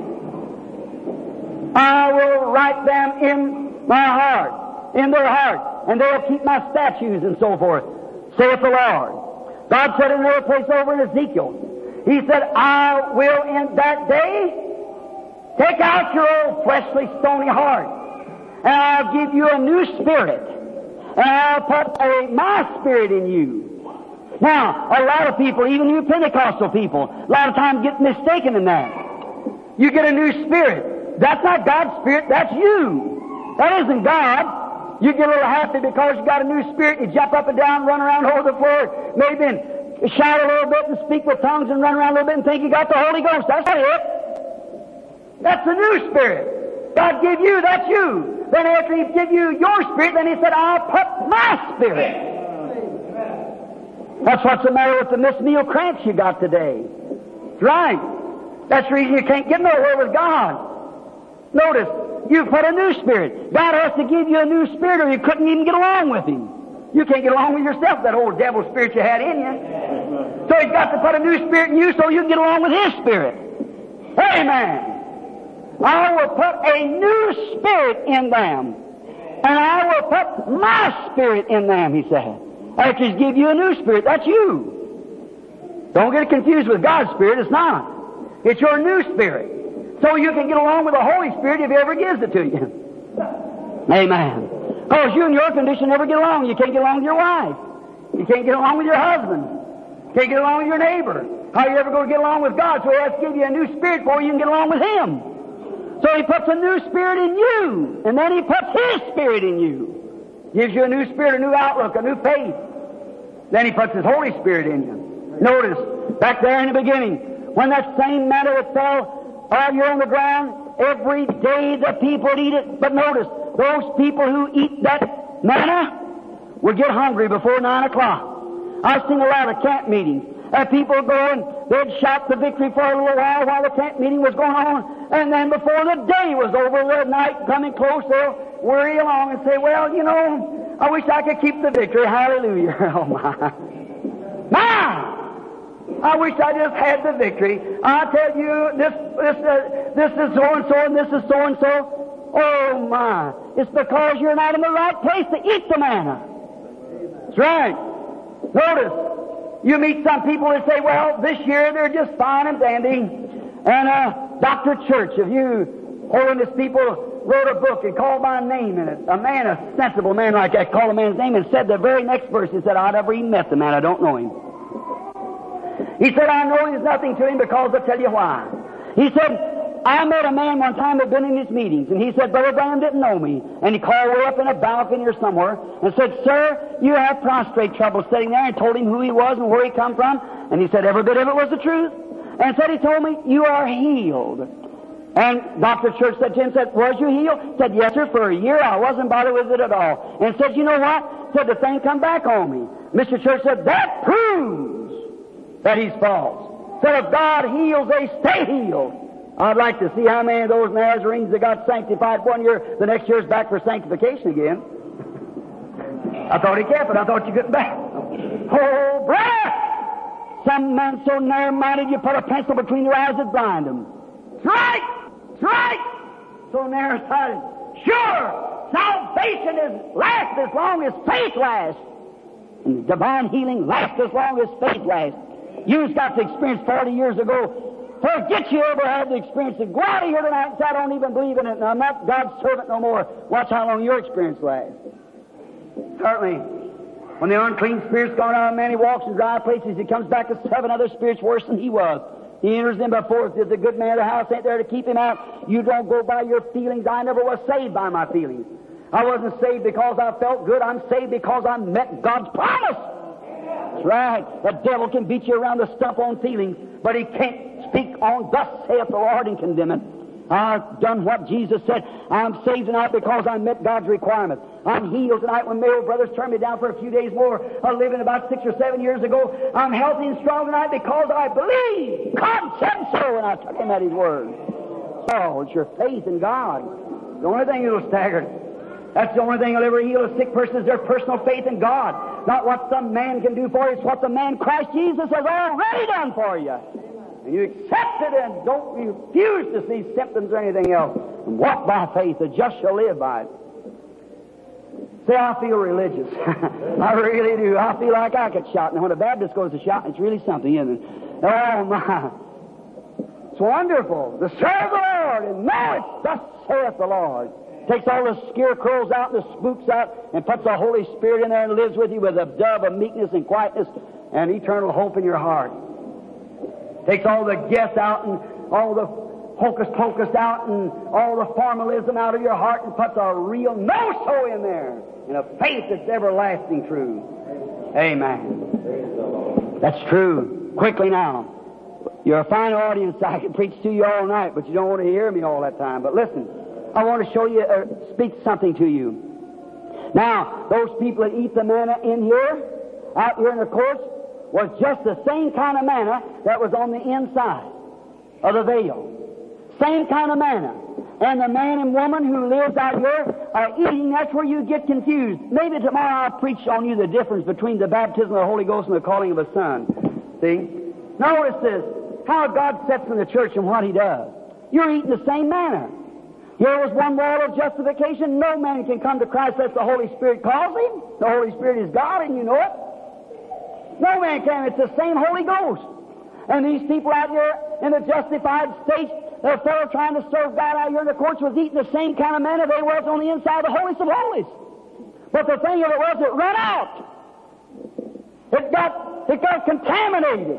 I will write them in my heart, in their heart, and they'll keep my statutes and so forth, saith the Lord. God said in another place over in Ezekiel, He said, I will in that day take out your old fleshly stony heart, and I'll give you a new spirit, and I'll put a, my spirit in you. Now, a lot of people, even you Pentecostal people, a lot of times get mistaken in that. You get a new spirit. That's not God's spirit, that's you. That isn't God. You get a little happy because you got a new spirit, you jump up and down, run around over the floor, maybe and shout a little bit and speak with tongues and run around a little bit and think you got the Holy Ghost. That's not it. That's the new spirit. God give you, that's you. Then after He give you your spirit, then He said, I'll put my spirit. That's what's the matter with the Miss Meal cramps you got today. That's right. That's the reason you can't get nowhere with God. Notice, you've put a new spirit. God has to give you a new spirit or you couldn't even get along with Him. You can't get along with yourself, that old devil spirit you had in you. So He's got to put a new spirit in you so you can get along with His spirit. Amen. I will put a new spirit in them, and I will put my spirit in them, He said. After He's give you a new spirit, that's you. Don't get it confused with God's spirit, it's not. It's your new spirit. So you can get along with the Holy Spirit if He ever gives it to you. Amen. Because you and your condition never get along. You can't get along with your wife. You can't get along with your husband. You can't get along with your neighbor. How are you ever going to get along with God? So He has to give you a new spirit before you can get along with Him. So He puts a new spirit in you, and then He puts His spirit in you. Gives you a new spirit, a new outlook, a new faith. Then He puts His Holy Spirit in you. Notice, back there in the beginning, when that same manna that fell out here on the ground, every day the people would eat it. But notice, those people who eat that manna would get hungry before nine o'clock. I've seen a lot of camp meetings. And people would go and they'd shout the victory for a little while while the camp meeting was going on. And then before the day was over, the night coming close, they'll worry along and say, well, you know, I wish I could keep the victory. Hallelujah. Oh, my. My! I wish I just had the victory. I tell you, this this uh, this is so and so, and this is so and so. Oh my! It's because you're not in the right place to eat the manna. That's right. Notice, you meet some people that say, "Well, this year they're just fine and dandy." And uh, Doctor Church of you holiness people wrote a book and called my name in it. A man, a sensible man like that, called a man's name and said the very next verse. He said, "I never even met the man. I don't know him." He said, I know there's nothing to him because I'll tell you why. He said, I met a man one time that had been in his meetings, and he said, Brother Branham didn't know me. And he called way up in a balcony or somewhere and said, Sir, you have prostrate trouble, sitting there, and told him who he was and where he come from. And he said, every bit of it was the truth. And said, he told me, you are healed. And Doctor Church said to him, said, was you healed? He said, yes, sir, for a year I wasn't bothered with it at all. And said, you know what? Said, the thing come back on me. Mister Church said, that proves that he's false. Said, if God heals, they stay healed. I'd like to see how many of those Nazarenes that got sanctified one year, the next year's back for sanctification again. I thought he kept it. I thought you couldn't back. Oh, brother! Some man so narrow-minded you put a pencil between their eyes that blind them. That's right! That's right! So narrow-sighted. Sure! Salvation is lasts as long as faith lasts. And divine healing lasts as long as faith lasts. You've got the experience forty years ago. Forget you ever had the experience. Go out of here tonight and say, I don't even believe in it. And I'm not God's servant no more. Watch how long your experience lasts. Certainly, when the unclean spirit's gone out, a man, he walks in dry places. He comes back with seven other spirits worse than he was. He enters in by force. If the good man of the house ain't there to keep him out, you don't go by your feelings. I never was saved by my feelings. I wasn't saved because I felt good. I'm saved because I met God's promise. That's right. The devil can beat you around the stump on feelings, but he can't speak on thus saith the Lord and condemn it. I've done what Jesus said. I'm saved tonight because I met God's requirement. I'm healed tonight when Mayo Brothers turned me down for a few days more. I lived in about six or seven years ago. I'm healthy and strong tonight because I believe. God said so, and I took him at his word. So it's your faith in God. The only thing that'll stagger it. That's the only thing that'll ever heal a sick person is their personal faith in God. Not what some man can do for you, it's what the man Christ Jesus has already done for you. And you accept it and don't refuse to see symptoms or anything else. And walk by faith, the just shall live by it. Say, I feel religious. I really do. I feel like I could shout. And when a Baptist goes to shout, it's really something, isn't it? Oh, my. It's wonderful to serve the Lord and know it, thus saith the Lord. Takes all the scarecrows out and the spooks out and puts the Holy Spirit in there and lives with you with a dove of meekness and quietness and eternal hope in your heart. Takes all the guess out and all the hocus pocus out and all the formalism out of your heart and puts a real no-so in there and a faith that's everlasting true. Amen. That's true. Quickly now. You're a fine audience. I can preach to you all night, but you don't want to hear me all that time. But listen, I want to show you, uh, speak something to you. Now, those people that eat the manna in here, out here in the courts, was just the same kind of manna that was on the inside of the veil. Same kind of manna. And the man and woman who lives out here are eating, that's where you get confused. Maybe tomorrow I'll preach on you the difference between the baptism of the Holy Ghost and the calling of a son. See? Notice this, how God sets in the church and what He does. You're eating the same manna. Here was one wall of justification. No man can come to Christ unless the Holy Spirit calls him. The Holy Spirit is God, and you know it. No man can. It's the same Holy Ghost. And these people out here in the justified state, the fellow trying to serve God out here in the courts was eating the same kind of manna they was on the inside of the holiest of holies. But the thing of it was, it ran out. It got, it got contaminated.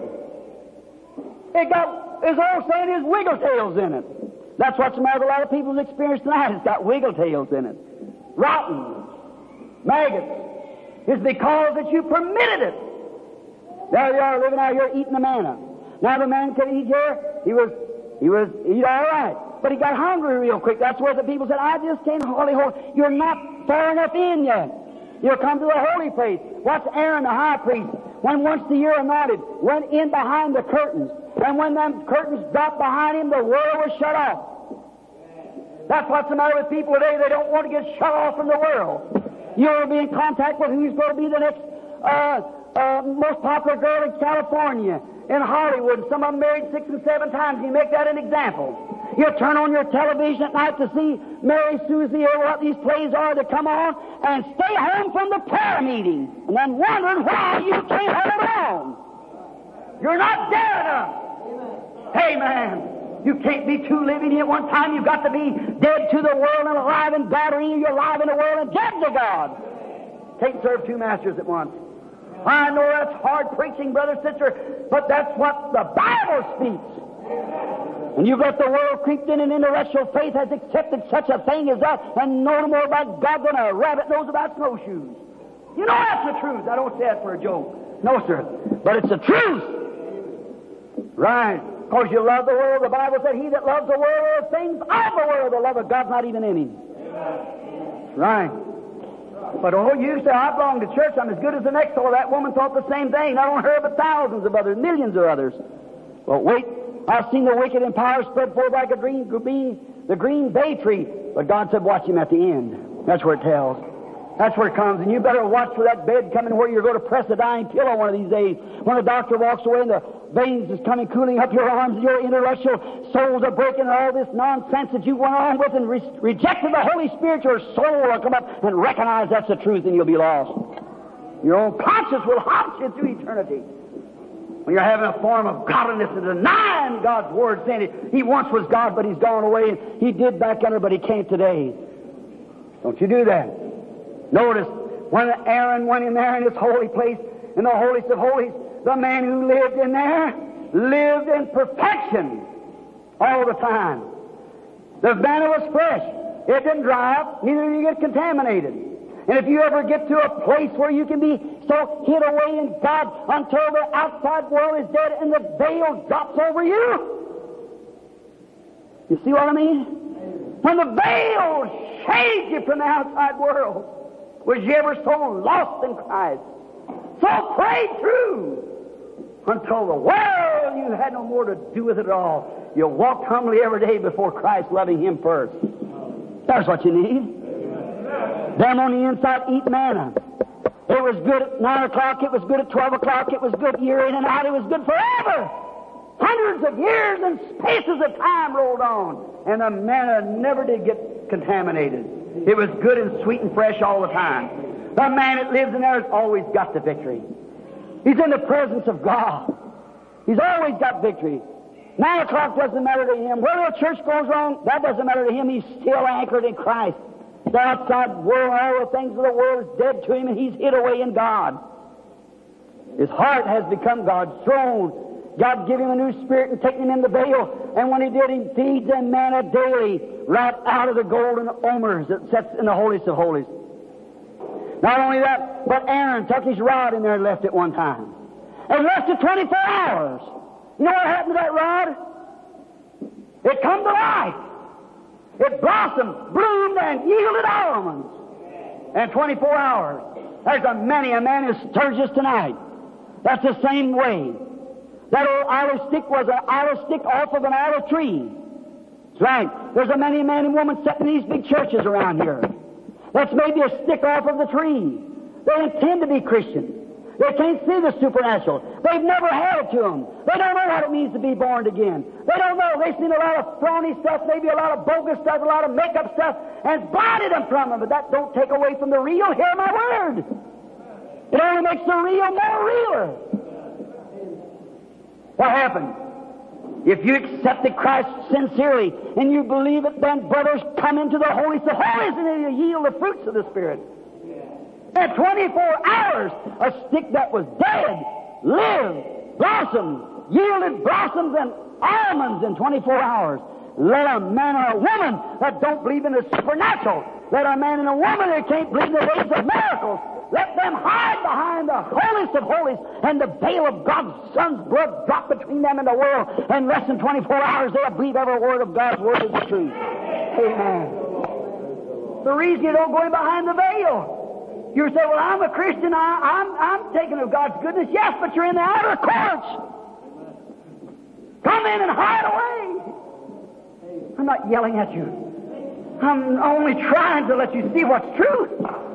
It got, as old saying is, wiggle tails in it. That's what's the matter with a lot of people's experience tonight. It's got wiggle tails in it. Rotten. Maggots. It's because that you permitted it. There you are living out here eating the manna. Now the man could eat here. He was, he was, eat all right. But he got hungry real quick. That's where the people said, I just can't holy, holy. You're not far enough in yet. You'll come to the holy place. What's Aaron the high priest, when once the year anointed, went in behind the curtains. And when them curtains dropped behind him, the world was shut off. That's what's the matter with people today. They don't want to get shut off from the world. You'll be in contact with who's going to be the next uh, uh, most popular girl in California, in Hollywood. Some of them married six and seven times. You make that an example. You turn on your television at night to see Mary Susie or what these plays are that come on, and stay home from the prayer meeting, and then wondering why you can't hold on. You're not dead enough. Amen. You can't be two living here at one time. You've got to be dead to the world and alive in God, or either you're alive in the world and dead to God. Can't serve two masters at once. I know that's hard preaching, brother, sister, but that's what the Bible speaks. And you've got the world creeped in, and intellectual faith has accepted such a thing as that, and know no more about God than a rabbit knows about snowshoes. You know that's the truth. I don't say that for a joke. No, sir. But it's the truth. Right. Because you love the world. The Bible said, he that loves the world, the things of the world, the love of God's not even in him. Right. But oh, you say, I belong to church, I'm as good as the next door. That woman thought the same thing. Not only her, but thousands of others, millions of others. Well, wait. I've seen the wicked in power spread forth like a green, green, the green bay tree. But God said, watch him at the end. That's where it tells. That's where it comes. And you better watch for that bed coming where you're going to press a dying pillow one of these days. When the doctor walks away and the veins is coming cooling up your arms and your intellectual souls are breaking and all this nonsense that you went on with and re- rejected the Holy Spirit, your soul will come up and recognize that's the truth and you'll be lost. Your own conscience will haunt you through eternity. When you're having a form of godliness and denying God's word, saying it, he once was God, but he's gone away, and he did back under, but he can't today. Don't you do that. Notice, when Aaron went in there in his holy place, in the holiest of holies, the man who lived in there lived in perfection all the time. The manna was fresh. It didn't dry up, neither did it get contaminated. And if you ever get to a place where you can be so hid away in God until the outside world is dead and the veil drops over you, you see what I mean? When the veil shades you from the outside world, was you ever so lost in Christ, so prayed through, until the world you had no more to do with it at all. You walked humbly every day before Christ, loving him first. That's what you need. Them on the inside eat manna. It was good at nine o'clock, it was good at twelve o'clock, it was good year in and out, it was good forever. Hundreds of years and spaces of time rolled on, and the manna never did get contaminated. It was good and sweet and fresh all the time. The man that lives in there has always got the victory. He's in the presence of God. He's always got victory. Nine o'clock doesn't matter to him. Whether the church goes wrong, that doesn't matter to him. He's still anchored in Christ. The outside world, all the things of the world is dead to him, and he's hid away in God. His heart has become God's throne. God gave him a new spirit and taken him in the veil, and when he did, he feeds them manna daily right out of the golden omers that sets in the holiest of holies. Not only that, but Aaron took his rod in there and left it one time. And left it twenty-four hours. You know what happened to that rod? It come to life. It blossomed, bloomed, and yielded almonds. And twenty-four hours. There's a many a man who stirs us tonight. That's the same way. That old olive stick was an olive stick off of an olive tree. That's right. There's a many man and woman sitting in these big churches around here. That's maybe a stick off of the tree. They intend to be Christians. They can't see the supernatural. They've never had it to them. They don't know what it means to be born again. They don't know. They've seen a lot of phony stuff, maybe a lot of bogus stuff, a lot of makeup stuff, and it's blinded them from them. But that don't take away from the real. Hear my word. It only makes the real more realer. What happened? If you accepted Christ sincerely and you believe it, then brothers, come into the holiest of holies and you yield the fruits of the Spirit. In twenty-four hours, a stick that was dead lived, blossomed, yielded blossoms and almonds in twenty-four hours. Let a man or a woman that don't believe in the supernatural, let a man and a woman that can't believe in the ways of miracles, let them hide behind the holiest of holies, and the veil of God's Son's blood drop between them and the world. In less than twenty-four hours, they'll believe every word of God's word is the truth. Amen. The reason you don't go in behind the veil. You say, well, I'm a Christian, I, I'm, I'm taking of God's goodness. Yes, but you're in the outer courts. Come in and hide away. I'm not yelling at you. I'm only trying to let you see what's truth.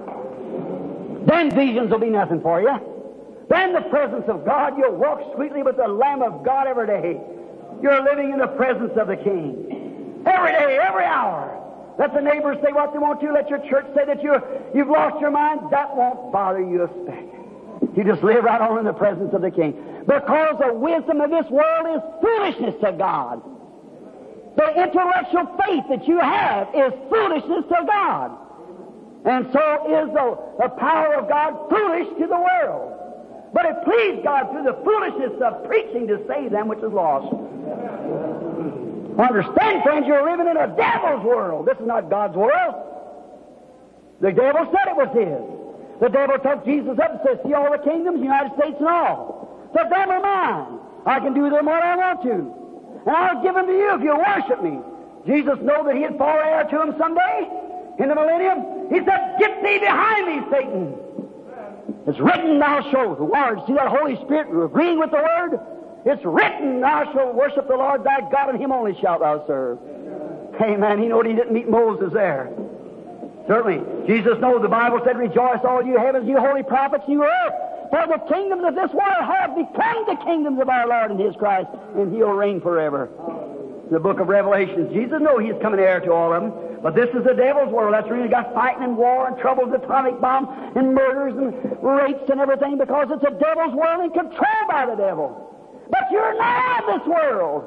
Then visions will be nothing for you. Then the presence of God, you'll walk sweetly with the Lamb of God every day. You're living in the presence of the King. Every day, every hour. Let the neighbors say what they want to. Let your church say that you're, you've lost your mind. That won't bother you a speck. You just live right on in the presence of the King. Because the wisdom of this world is foolishness to God. The intellectual faith that you have is foolishness to God. And so is the, the power of God foolish to the world. But it pleased God through the foolishness of preaching to save them which is lost. Understand, friends, you're living in a devil's world. This is not God's world. The devil said it was his. The devil took Jesus up and said, see all the kingdoms, United States and all. So them are mine. I can do them what I want to. And I'll give them to you if you worship me. Jesus knew that he'd fall heir to him someday in the millennium. He said, get thee behind me, Satan. It's written, thou shalt. The word. See that Holy Spirit agreeing with the word? It's written, thou shalt worship the Lord thy God, and him only shalt thou serve. Amen. He knew he didn't meet Moses there. Certainly. Jesus knows the Bible said, rejoice all you heavens, you holy prophets, you earth. For the kingdoms of this world have become the kingdoms of our Lord and his Christ, and he'll reign forever. The book of Revelation. Jesus knows he's coming heir to all of them. But this is the devil's world. That's where you got fighting and war and troubles, atomic bombs and murders and rapes and everything, because it's a devil's world and controlled by the devil. But you're not in this world.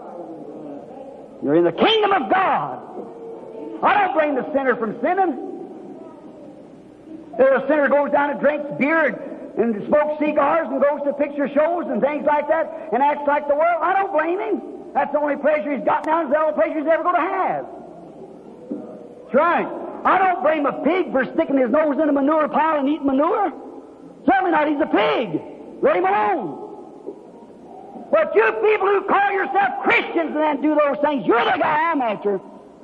You're in the kingdom of God. I don't blame the sinner from sinning. If a sinner goes down and drinks beer and, and smokes cigars and goes to picture shows and things like that and acts like the world, I don't blame him. That's the only pleasure he's got now. It's the only pleasure he's ever going to have. That's right. I don't blame a pig for sticking his nose in a manure pile and eating manure. Certainly not. He's a pig. Let him alone. But you people who call yourself Christians and then do those things, you're the guy I'm after.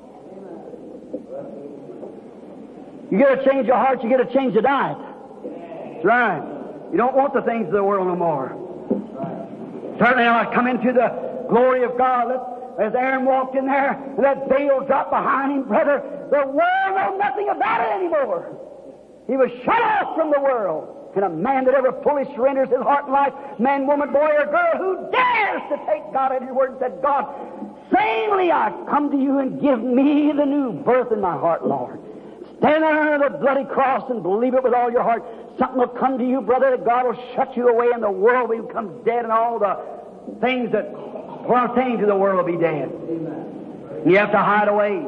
You get to change your heart, you get to change your diet. That's right. You don't want the things of the world no more. Certainly, when I come into the glory of God, let, as Aaron walked in there, and that veil dropped behind him, brother, the world knew nothing about it anymore. He was shut off from the world. And a man that ever fully surrenders his heart and life, man, woman, boy, or girl, who dares to take God at His word and said, God, sanely I come to you and give me the new birth in my heart, Lord. Stand under the bloody cross and believe it with all your heart. Something will come to you, brother, that God will shut you away and the world will become dead and all the things that pertain to the world will be dead. Amen. You have to hide away.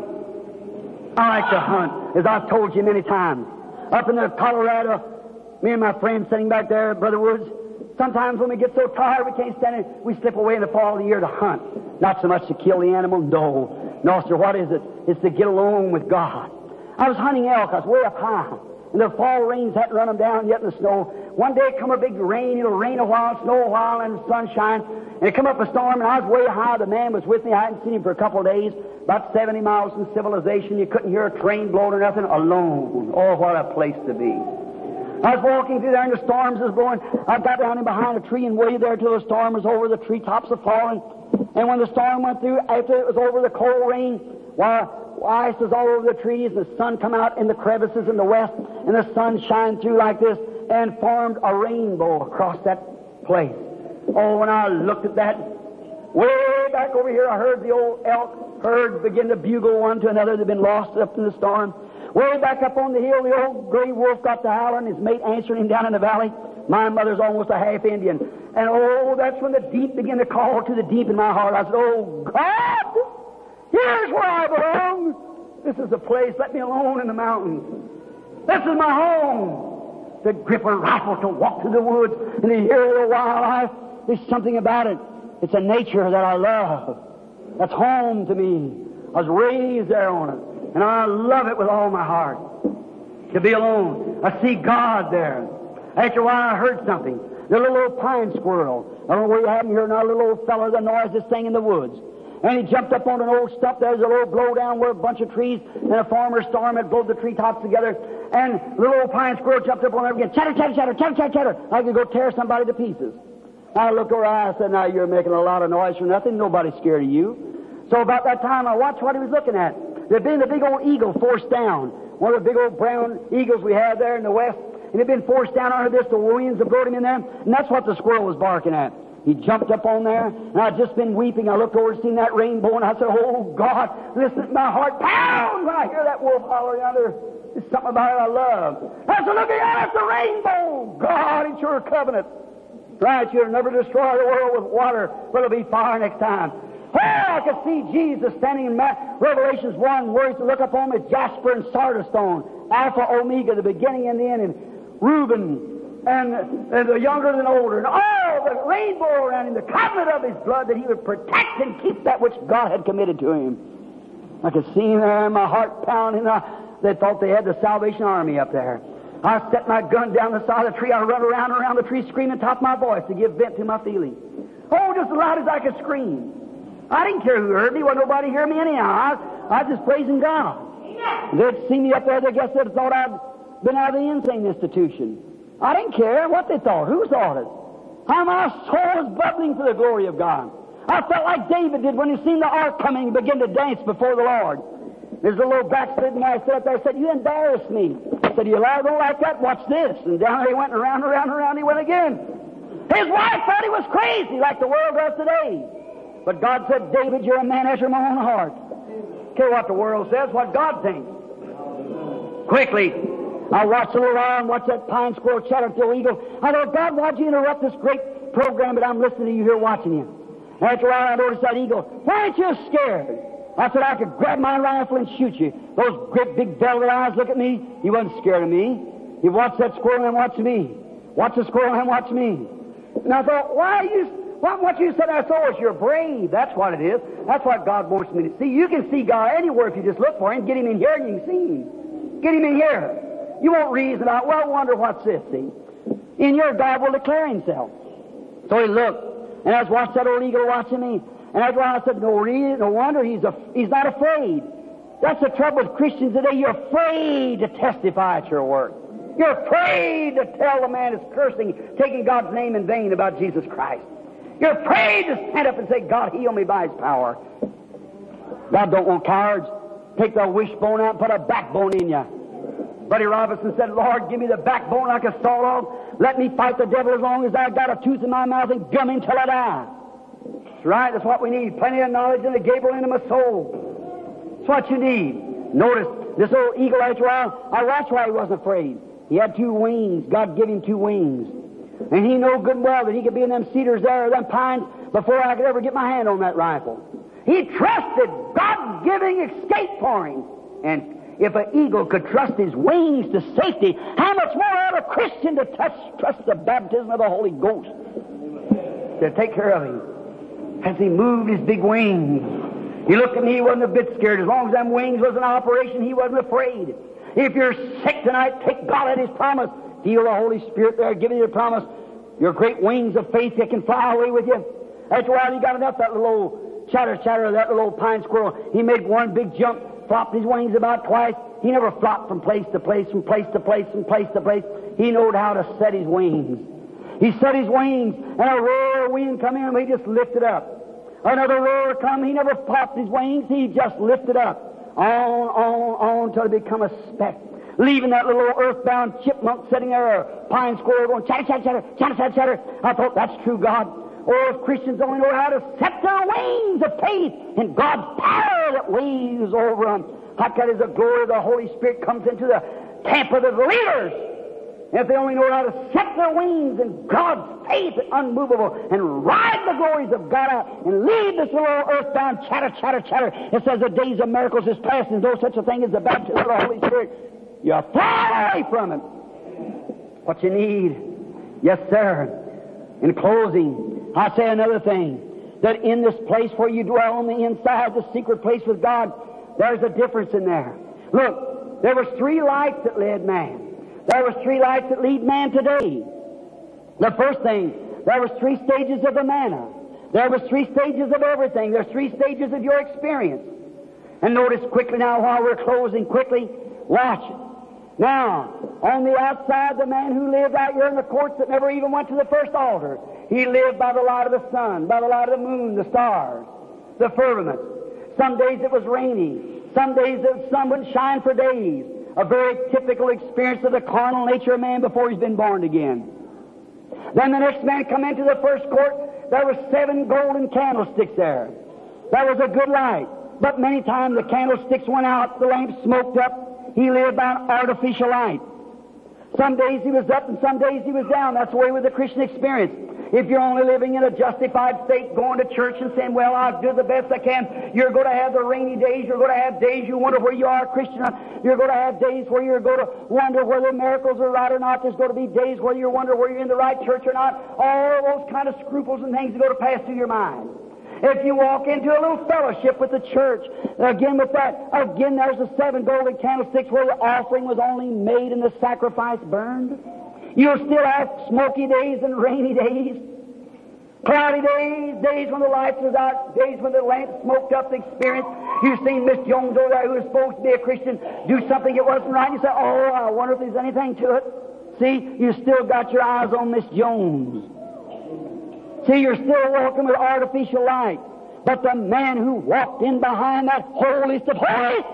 I like to hunt, as I've told you many times. Up in the Colorado, me and my friend sitting back there, Brother Woods, sometimes when we get so tired we can't stand it, we slip away in the fall of the year to hunt. Not so much to kill the animal, no. No, sir, what is it? It's to get alone with God. I was hunting elk. I was way up high. And the fall rains hadn't run them down yet in the snow. One day come a big rain. It'll rain a while, snow a while, and sunshine. And it come up a storm, and I was way high. The man was with me. I hadn't seen him for a couple of days. About seventy miles from civilization. You couldn't hear a train blowing or nothing. Alone. Oh, what a place to be. I was walking through there, and the storms was blowing. I got down in behind a tree and waited there till the storm was over. The treetops were falling. And when the storm went through, after it was over, the cold rain, why, ice was all over the trees, and the sun come out in the crevices in the west, and the sun shined through like this and formed a rainbow across that place. Oh, when I looked at that, way back over here, I heard the old elk herd begin to bugle one to another. They'd been lost up in the storm. Way back up on the hill, the old gray wolf got to howling, his mate answering him down in the valley. My mother's almost a half Indian. And oh, that's when the deep began to call to the deep in my heart. I said, oh, God, here's where I belong. This is the place. Let me alone in the mountains. This is my home. To grip a rifle, to walk through the woods, and to hear the wildlife. There's something about it. It's a nature that I love. That's home to me. I was raised there on it. And I love it with all my heart. To be alone. I see God there. After a while I heard something. The little old pine squirrel. I don't know where you have him here now, a little old fellow that noise this thing in the woods. And he jumped up on an old stump. There's a little blow down where a bunch of trees and a former storm had blown the treetops together. And the little old pine squirrel jumped up on there again. Chatter, chatter, chatter, chatter, chatter, chatter. I could go tear somebody to pieces. I looked over and I said, now you're making a lot of noise for nothing. Nobody's scared of you. So about that time I watched what he was looking at. There'd been a big old eagle forced down. One of the big old brown eagles we have there in the west. And he'd been forced down under this. The winds had blown him in there. And that's what the squirrel was barking at. He jumped up on there. And I'd just been weeping. I looked over and seen that rainbow. And I said, oh, God, listen, my heart pounds when I hear that wolf holler yonder. There's something about it I love. I said, look at the rainbow. God, it's your covenant. Right, you'll never destroy the world with water, but it'll be fire next time. Well, I could see Jesus standing in Revelations one, where he's to look upon him as jasper and sardis stone, Alpha, Omega, the beginning and the end, and Reuben, and, and the younger than older, and all the rainbow around him, the covenant of his blood, that he would protect and keep that which God had committed to him. I could see him there, and my heart pounding. They thought they had the Salvation Army up there. I set my gun down the side of the tree. I run around and around the tree screaming top of my voice to give vent to my feelings. Oh, just as loud as I could scream. I didn't care who heard me. Wasn't nobody hear me anyhow. I, I was just praising God. They'd see me up there. They guess they'd thought I'd been out of the insane institution. I didn't care what they thought. Who thought it? How my soul was bubbling for the glory of God. I felt like David did when he seen the ark coming and began to dance before the Lord. There's a little backslidden guy sat up there and said, you embarrass me. I said, you don't like that? Watch this. And down there he went, and around, around, around he went again. His wife thought he was crazy like the world does today. But God said, David, you're a man after my own heart. Care what the world says, what God thinks. Quickly, I watched a little while and watched that pine squirrel chatter to the eagle. I thought, God, why'd you interrupt this great program that I'm listening to you here watching you? After a while, I noticed that eagle. Why aren't you scared? I said, I could grab my rifle and shoot you. Those great big velvet eyes look at me. He wasn't scared of me. He watched that squirrel and watched me. Watch the squirrel and watch me. And I thought, why are you... What, what you said I saw is you're brave. That's what it is. That's what God wants me to see. You can see God anywhere if you just look for Him. Get Him in here and you can see Him. Get Him in here. You won't reason out, well, I wonder what's this, see. In your God will declare Himself. So he looked, and I was watching that old eagle watching me. And after a while I said, no reason, no wonder he's, a, he's not afraid. That's the trouble with Christians today. You're afraid to testify at your work. You're afraid to tell the man that's cursing, taking God's name in vain about Jesus Christ. You're afraid to stand up and say, God, heal me by His power. God don't want cowards. Take the wishbone out and put a backbone in you. Buddy Robinson said, Lord, give me the backbone like a saw log. Let me fight the devil as long as I've got a tooth in my mouth and gum him till I die. That's right. That's what we need. Plenty of knowledge in the Gabriel into my soul. That's what you need. Notice, this old eagle, after a while, I watched why he wasn't afraid. He had two wings. God gave him two wings. And he knew good and well that he could be in them cedars there or them pines before I could ever get my hand on that rifle. He trusted God-giving escape for him. And if an eagle could trust his wings to safety, how much more ought a Christian to touch, trust the baptism of the Holy Ghost to take care of him? As he moved his big wings, he looked at me, he wasn't a bit scared. As long as them wings was in operation, he wasn't afraid. If you're sick tonight, take God at His promise. Feel the Holy Spirit there giving you a promise. Your great wings of faith that can fly away with you. After a while, you got enough, that little old chatter chatter of that little old pine squirrel. He made one big jump, flopped his wings about twice. He never flopped from place to place, from place to place, from place to place. He knowed how to set his wings. He set his wings, and a roar of wind come in, and he just lifted up. Another roar come, he never flopped his wings, he just lifted up. On, on, on, until he become a speck. Leaving that little earthbound chipmunk sitting there, or pine squirrel going chatter, chatter, chatter, chatter, chatter, chatter. I thought, that's true, God. Or if Christians only know how to set their wings of faith in God's power that waves over them. How can the glory of the Holy Spirit comes into the camp of the believers? If they only know how to set their wings in God's faith, unmovable, and ride the glories of God out, and leave this little earthbound chatter, chatter, chatter. It says the days of miracles is past, and no such a thing as the baptism of the Holy Spirit. You fly away from it. What you need, yes, sir. In closing, I say another thing, that in this place where you dwell on the inside, the secret place with God, there's a difference in there. Look, there was three lights that led man. There was three lights that lead man today. The first thing, there was three stages of the manna. There was three stages of everything. There's three stages of your experience. And notice quickly now, while we're closing, quickly, watch it. Now, on the outside, the man who lived out here in the courts that never even went to the first altar, he lived by the light of the sun, by the light of the moon, the stars, the firmament. Some days it was rainy. Some days the sun wouldn't shine for days. A very typical experience of the carnal nature of man before he's been born again. Then the next man come into the first court. There were seven golden candlesticks there. That was a good light. But many times the candlesticks went out, the lamp smoked up. He lived by an artificial light. Some days he was up and some days he was down. That's the way with the Christian experience. If you're only living in a justified state, going to church and saying, well, I'll do the best I can, you're going to have the rainy days. You're going to have days you wonder where you are a Christian. You're going to have days where you're going to wonder whether miracles are right or not. There's going to be days where you wonder whether you're in the right church or not. All those kind of scruples and things are going to pass through your mind. If you walk into a little fellowship with the church, again with that, again there's the seven golden candlesticks where the offering was only made and the sacrifice burned. You'll still have smoky days and rainy days, cloudy days, days when the lights was out, days when the lamp smoked up the experience. You've seen Miss Jones over there who was supposed to be a Christian do something that wasn't right. You say, oh, I wonder if there's anything to it. See, you still got your eyes on Miss Jones. See, you're still walking with artificial light. But the man who walked in behind that holiest of holies,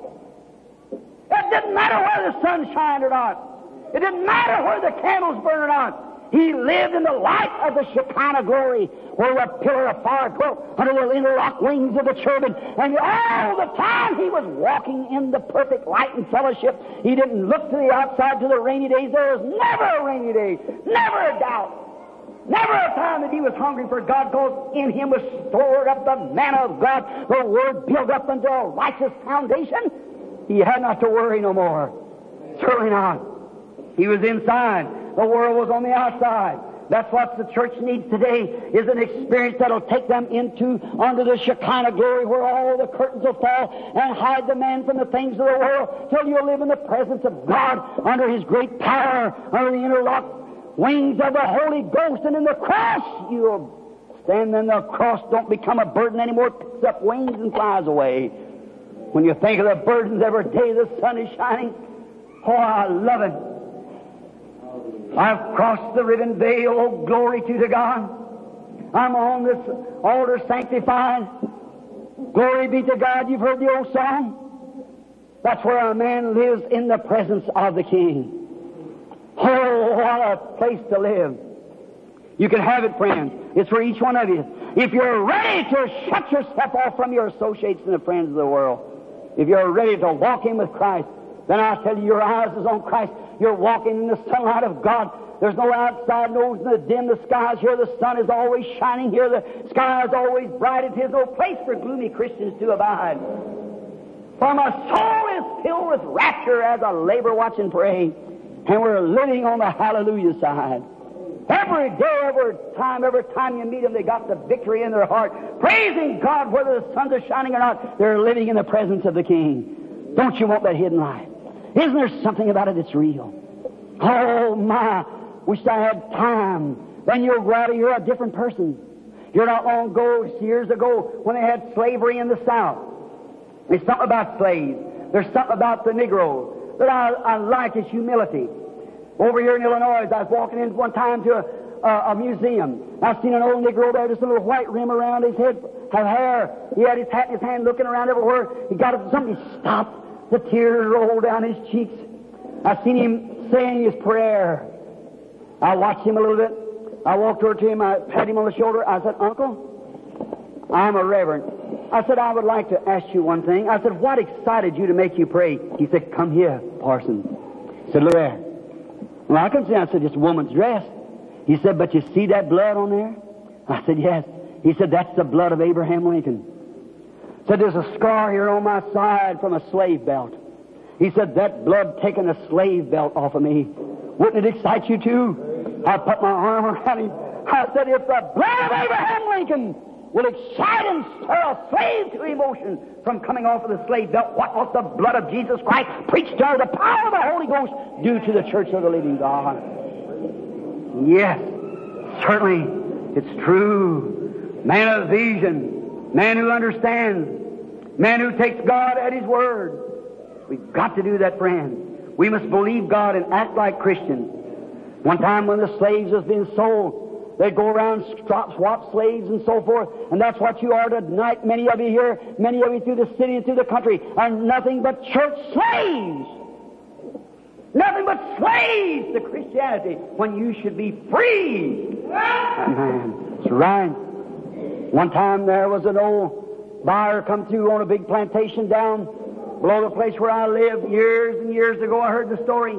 it didn't matter whether the sun shined or not. It didn't matter where the candles burned or not. He lived in the light of the Shekinah glory, where the pillar of fire dwelt under the interlocked wings of the cherubim. And all the time he was walking in the perfect light and fellowship. He didn't look to the outside to the rainy days. There was never a rainy day, never a doubt. Never a time that he was hungry for God, because in him was stored up the manna of God, the Word built up into a righteous foundation. He had not to worry no more. Certainly not. He was inside. The world was on the outside. That's what the church needs today, is an experience that'll take them into, under the Shekinah glory, where all the curtains will fall and hide the man from the things of the world, till you live in the presence of God, under His great power, under the interlocked wings of the Holy Ghost. And in the cross, you'll stand in the cross, don't become a burden anymore, picks up wings and flies away. When you think of the burdens every day the sun is shining, oh, I love it. I've crossed the riven veil, oh, glory to the God. I'm on this altar sanctified. Glory be to God. You've heard the old song? That's where a man lives in the presence of the King. Oh, what a place to live. You can have it, friends. It's for each one of you. If you're ready to shut yourself off from your associates and the friends of the world, if you're ready to walk in with Christ, then I tell you, your eyes is on Christ. You're walking in the sunlight of God. There's no outside nose in the dim. The sky is here. The sun is always shining here. The sky is always bright. It is no place for gloomy Christians to abide. For my soul is filled with rapture as I labor, watch, and pray. And we're living on the hallelujah side. Every day, every time, every time you meet them, they got the victory in their heart, praising God whether the suns are shining or not. They're living in the presence of the King. Don't you want that hidden life? Isn't there something about it that's real? Oh, my, wish I had time. Then you'll go out and you're a different person. You're not long ago, years ago, when they had slavery in the South. There's something about slaves. There's something about the Negro that I, I like, his humility. Over here in Illinois, I was walking in one time to a, a, a museum. I seen an old Negro there, just a little white rim around his head, had hair. He had his hat in his hand, looking around everywhere. He got up to something, he stopped. The tears rolled down his cheeks. I seen him saying his prayer. I watched him a little bit. I walked over to him. I patted him on the shoulder. I said, "Uncle, I'm a reverend." I said, "I would like to ask you one thing." I said, "What excited you to make you pray?" He said, "Come here, parson." I said, "Look there." Well, I can see. I said, "It's a woman's dress." He said, "But you see that blood on there?" I said, "Yes." He said, "That's the blood of Abraham Lincoln." Said, "There's a scar here on my side from a slave belt." He said, "That blood taking a slave belt off of me. Wouldn't it excite you too?" I put my arm around him. I said, "If the blood of Abraham Lincoln will excite and stir a slave to emotion from coming off of the slave belt, what must the blood of Jesus Christ, preached under the power of the Holy Ghost, do to the church of the living God?" Yes, certainly, it's true. Man of vision, man who understands, man who takes God at His word. We've got to do that, friend. We must believe God and act like Christians. One time when the slaves was being sold, they'd go around, swap, swap slaves and so forth, and that's what you are tonight. Many of you here, many of you through the city and through the country, are nothing but church slaves. Nothing but slaves to Christianity when you should be free. Amen. That's right. One time there was an old buyer come through on a big plantation down below the place where I lived years and years ago. I heard the story.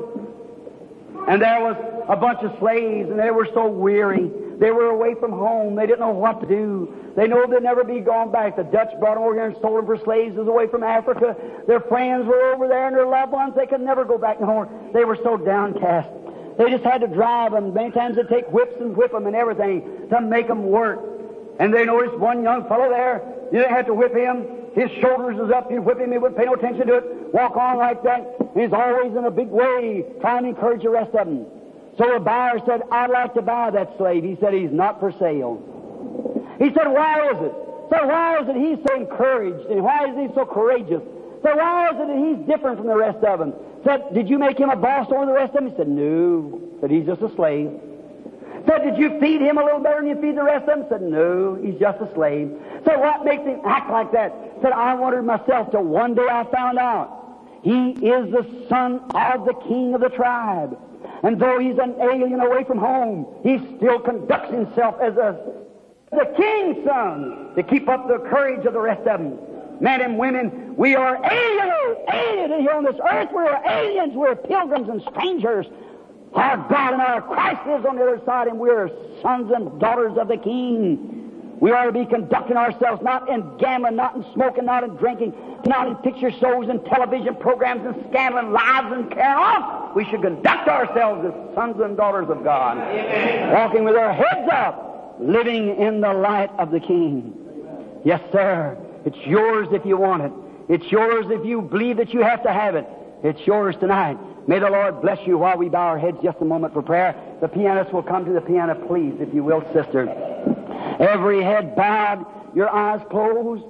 And there was a bunch of slaves, and they were so weary. They were away from home. They didn't know what to do. They know they'd never be gone back. The Dutch brought them over here and sold them for slaves. It was away from Africa. Their friends were over there and their loved ones. They could never go back home. They were so downcast. They just had to drive them. Many times they'd take whips and whip them and everything to make them work. And they noticed one young fellow there. You didn't have to whip him. His shoulders was up. You'd whip him. He wouldn't pay no attention to it. Walk on like that. And he's always in a big way trying to encourage the rest of them. So the buyer said, "I'd like to buy that slave." He said, "He's not for sale." He said, "Why is it?" So why is it he's so encouraged? And why is he so courageous? So why is it that he's different from the rest of them? Said, "Did you make him a boss over the rest of them?" He said, "No." Said, "He's just a slave." Said, "Did you feed him a little better than you feed the rest of them?" Said, "No, he's just a slave." So what makes him act like that? Said, "I wondered myself till one day I found out. He is the son of the king of the tribe. And though he's an alien away from home, he still conducts himself as a the king's son to keep up the courage of the rest of them." Men and women, we are aliens, aliens here on this earth. We're aliens. We're pilgrims and strangers. Our God and our Christ lives on the other side, and we're sons and daughters of the King. We are to be conducting ourselves not in gambling, not in smoking, not in drinking, not in picture shows and television programs and scandal and lives and carrying on. We should conduct ourselves as sons and daughters of God, Amen. Walking with our heads up, living in the light of the King. Yes, sir. It's yours if you want it. It's yours if you believe that you have to have it. It's yours tonight. May the Lord bless you while we bow our heads just a moment for prayer. The pianist will come to the piano, please, if you will, sister. Every head bowed, your eyes closed.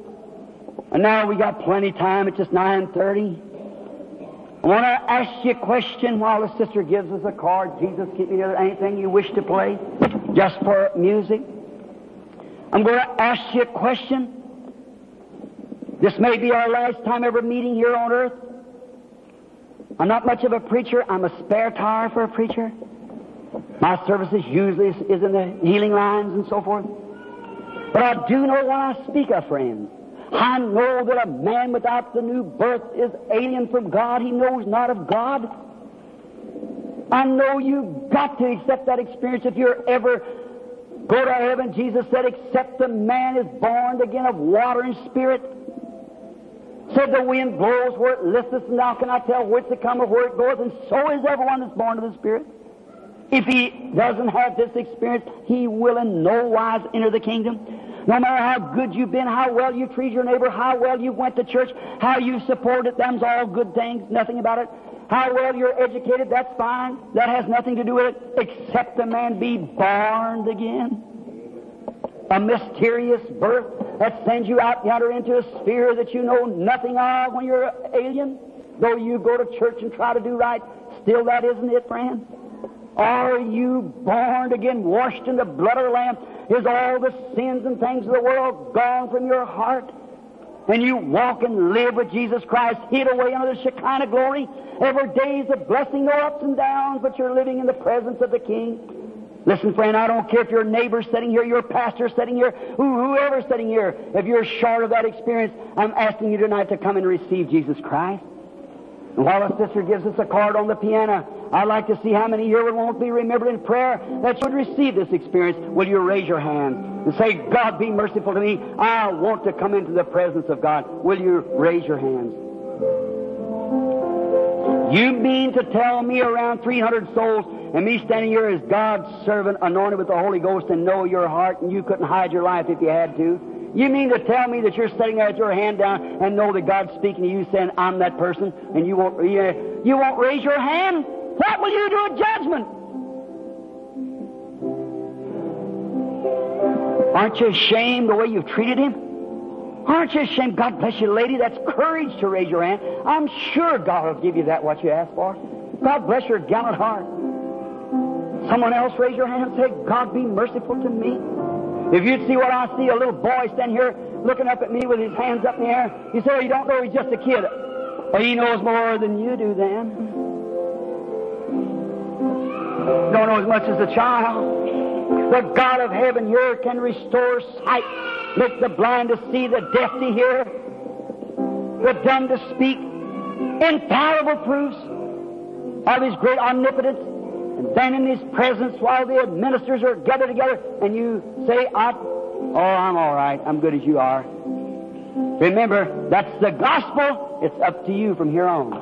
And now we got plenty of time. It's just nine thirty. I want to ask you a question while the sister gives us a card. Jesus, keep me there. Anything you wish to play? Just for music? I'm going to ask you a question. This may be our last time ever meeting here on earth. I'm not much of a preacher. I'm a spare tire for a preacher. My services usually is, is in the healing lines and so forth. But I do know when I speak of friends. I know that a man without the new birth is alien from God. He knows not of God. I know you've got to accept that experience if you're ever go to heaven. Jesus said, except the man is born again of water and spirit. Said the wind blows where it listeth, and thou cannot tell whence it cometh, where it goeth, and so is everyone that's born of the Spirit. If he doesn't have this experience, he will in no wise enter the kingdom. No matter how good you've been, how well you treat your neighbor, how well you went to church, how you supported them's all good things, nothing about it. How well you're educated, that's fine. That has nothing to do with it, except the man be born again. A mysterious birth that sends you out yonder into a sphere that you know nothing of when you're an alien. Though you go to church and try to do right, still that isn't it, friend. Are you born again, washed in the blood of the Lamb? Is all the sins and things of the world gone from your heart? And you walk and live with Jesus Christ, hid away under the Shekinah glory. Every day is a blessing, no ups and downs, but you're living in the presence of the King. Listen, friend, I don't care if your neighbor's sitting here, your pastor's sitting here, whoever's sitting here. If you're short of that experience, I'm asking you tonight to come and receive Jesus Christ. And while a sister gives us a card on the piano, I'd like to see how many here won't be remembered in prayer that should receive this experience. Will you raise your hand and say, God, be merciful to me. I want to come into the presence of God. Will you raise your hands? You mean to tell me around three hundred souls and me standing here as God's servant anointed with the Holy Ghost and know your heart and you couldn't hide your life if you had to? You mean to tell me that you're sitting there with your hand down and know that God's speaking to you saying, I'm that person, and you won't, you, you won't raise your hand? What will you do at judgment? Aren't you ashamed the way you've treated him? Aren't you ashamed? God bless you, lady. That's courage to raise your hand. I'm sure God will give you that, what you ask for. God bless your gallant heart. Someone else raise your hand and say, God, be merciful to me. If you'd see what I see, a little boy standing here looking up at me with his hands up in the air, you say, oh, you don't know he's just a kid. Well, he knows more than you do then. Don't know as much as a child. The God of heaven here can restore sight, make the blind to see, the deaf to hear, the dumb to speak. Infallible proofs of his great omnipotence. And then in his presence, while the ministers are gathered together, and you say, I, oh, I'm all right. I'm good as you are. Remember, that's the gospel. It's up to you from here on.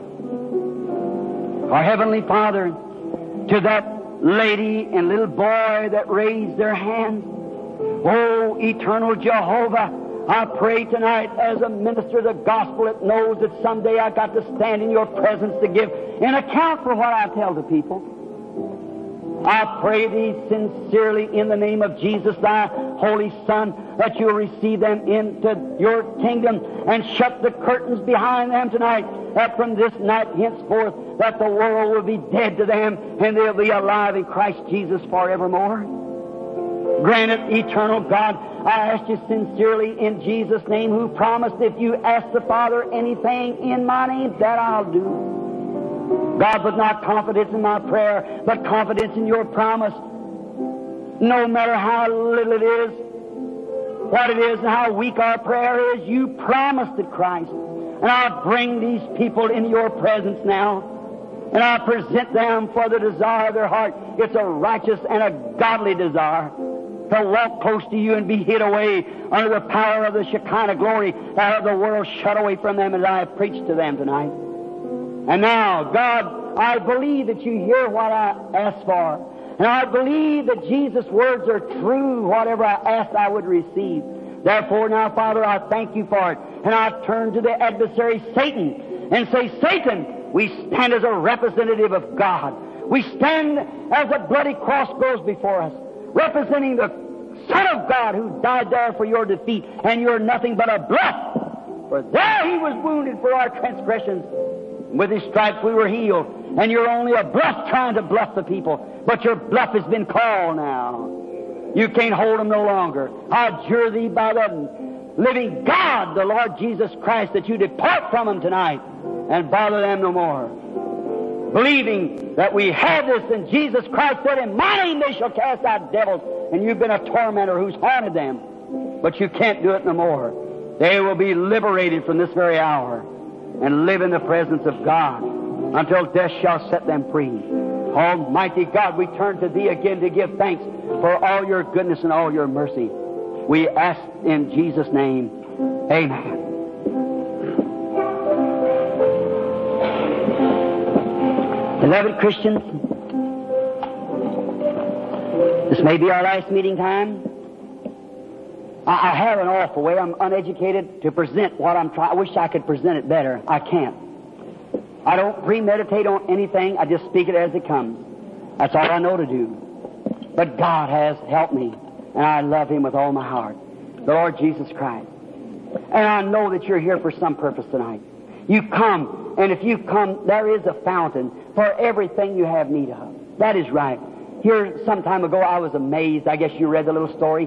Our Heavenly Father, to that lady and little boy that raised their hands, oh, eternal Jehovah, I pray tonight as a minister of the gospel that knows that someday I've got to stand in your presence to give an account for what I tell the people. I pray thee sincerely in the name of Jesus, thy Holy Son, that you'll receive them into your kingdom and shut the curtains behind them tonight, that from this night henceforth that the world will be dead to them and they'll be alive in Christ Jesus forevermore. Grant it, eternal God, I ask you sincerely in Jesus' name, who promised if you ask the Father anything in my name, that I'll do. God, but not confidence in my prayer, but confidence in your promise. No matter how little it is, what it is, and how weak our prayer is, you promised it, Christ. And I bring these people into your presence now, and I present them for the desire of their heart. It's a righteous and a godly desire to walk close to you and be hid away under the power of the Shekinah glory, to have the world shut away from them as I have preached to them tonight. And now, God, I believe that you hear what I ask for. And I believe that Jesus' words are true. Whatever I asked, I would receive. Therefore, now, Father, I thank you for it. And I turn to the adversary, Satan, and say, Satan, we stand as a representative of God. We stand as a bloody cross goes before us, representing the Son of God who died there for your defeat. And you're nothing but a bluff. For there he was wounded for our transgressions. With his stripes we were healed. And you're only a bluff trying to bluff the people. But your bluff has been called now. You can't hold them no longer. I adjure thee by the living God, the Lord Jesus Christ, that you depart from them tonight and bother them no more. Believing that we have this, and Jesus Christ said, in my name they shall cast out devils, and you've been a tormentor who's haunted them. But you can't do it no more. They will be liberated from this very hour and live in the presence of God until death shall set them free. Almighty God, we turn to Thee again to give thanks for all Your goodness and all Your mercy. We ask in Jesus' name, amen. Beloved Christians, this may be our last meeting time. I, I have an awful way. I'm uneducated to present what I'm trying. I wish I could present it better. I can't. I don't premeditate on anything. I just speak it as it comes. That's all I know to do. But God has helped me, and I love Him with all my heart. The Lord Jesus Christ. And I know that you're here for some purpose tonight. You come, and if you come, there is a fountain for everything you have need of. That is right. Here, some time ago, I was amazed. I guess you read the little story.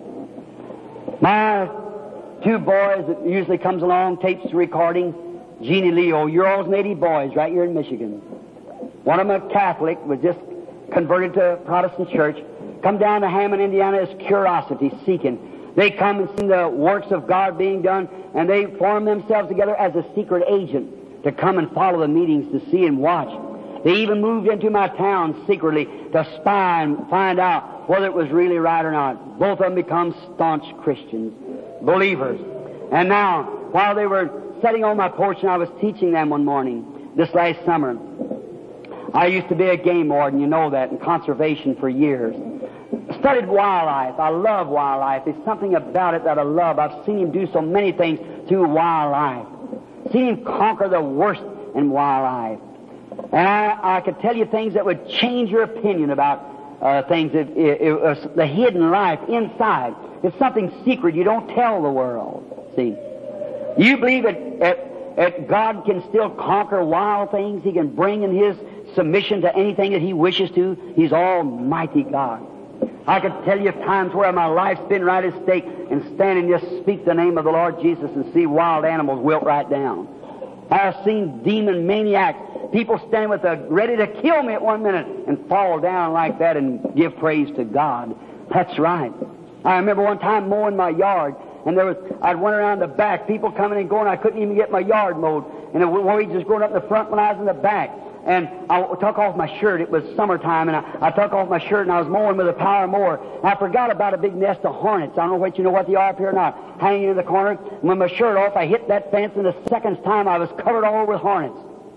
My two boys that usually comes along, tapes recording, Jeannie Leo, you're all native boys right here in Michigan. One of them a Catholic, was just converted to a Protestant church, come down to Hammond, Indiana as curiosity, seeking. They come and see the works of God being done, and they form themselves together as a secret agent to come and follow the meetings, to see and watch. They even moved into my town secretly to spy and find out whether it was really right or not. Both of them become staunch Christians, believers. And now, while they were sitting on my porch and I was teaching them one morning, this last summer, I used to be a game warden, you know that, in conservation for years. Studied wildlife. I love wildlife. There's something about it that I love. I've seen Him do so many things through wildlife. Seen Him conquer the worst in wildlife. And I, I could tell you things that would change your opinion about uh, things. It, it, it was the hidden life inside. It's something secret you don't tell the world. See? You believe that, that, that God can still conquer wild things? He can bring in His submission to anything that He wishes to? He's Almighty God. I could tell you times where my life's been right at stake and stand and just speak the name of the Lord Jesus and see wild animals wilt right down. I've seen demon maniacs, people stand with a, ready to kill me at one minute and fall down like that and give praise to God. That's right. I remember one time mowing my yard, and there was, I'd went around the back, people coming and going, I couldn't even get my yard mowed. And the weeds just growing up in the front when I was in the back. And I took off my shirt. It was summertime, and I, I took off my shirt, and I was mowing with a power mower. I forgot about a big nest of hornets. I don't know what you know what they are up here or not, hanging in the corner. And with my shirt off, I hit that fence, and the second time I was covered all over with hornets.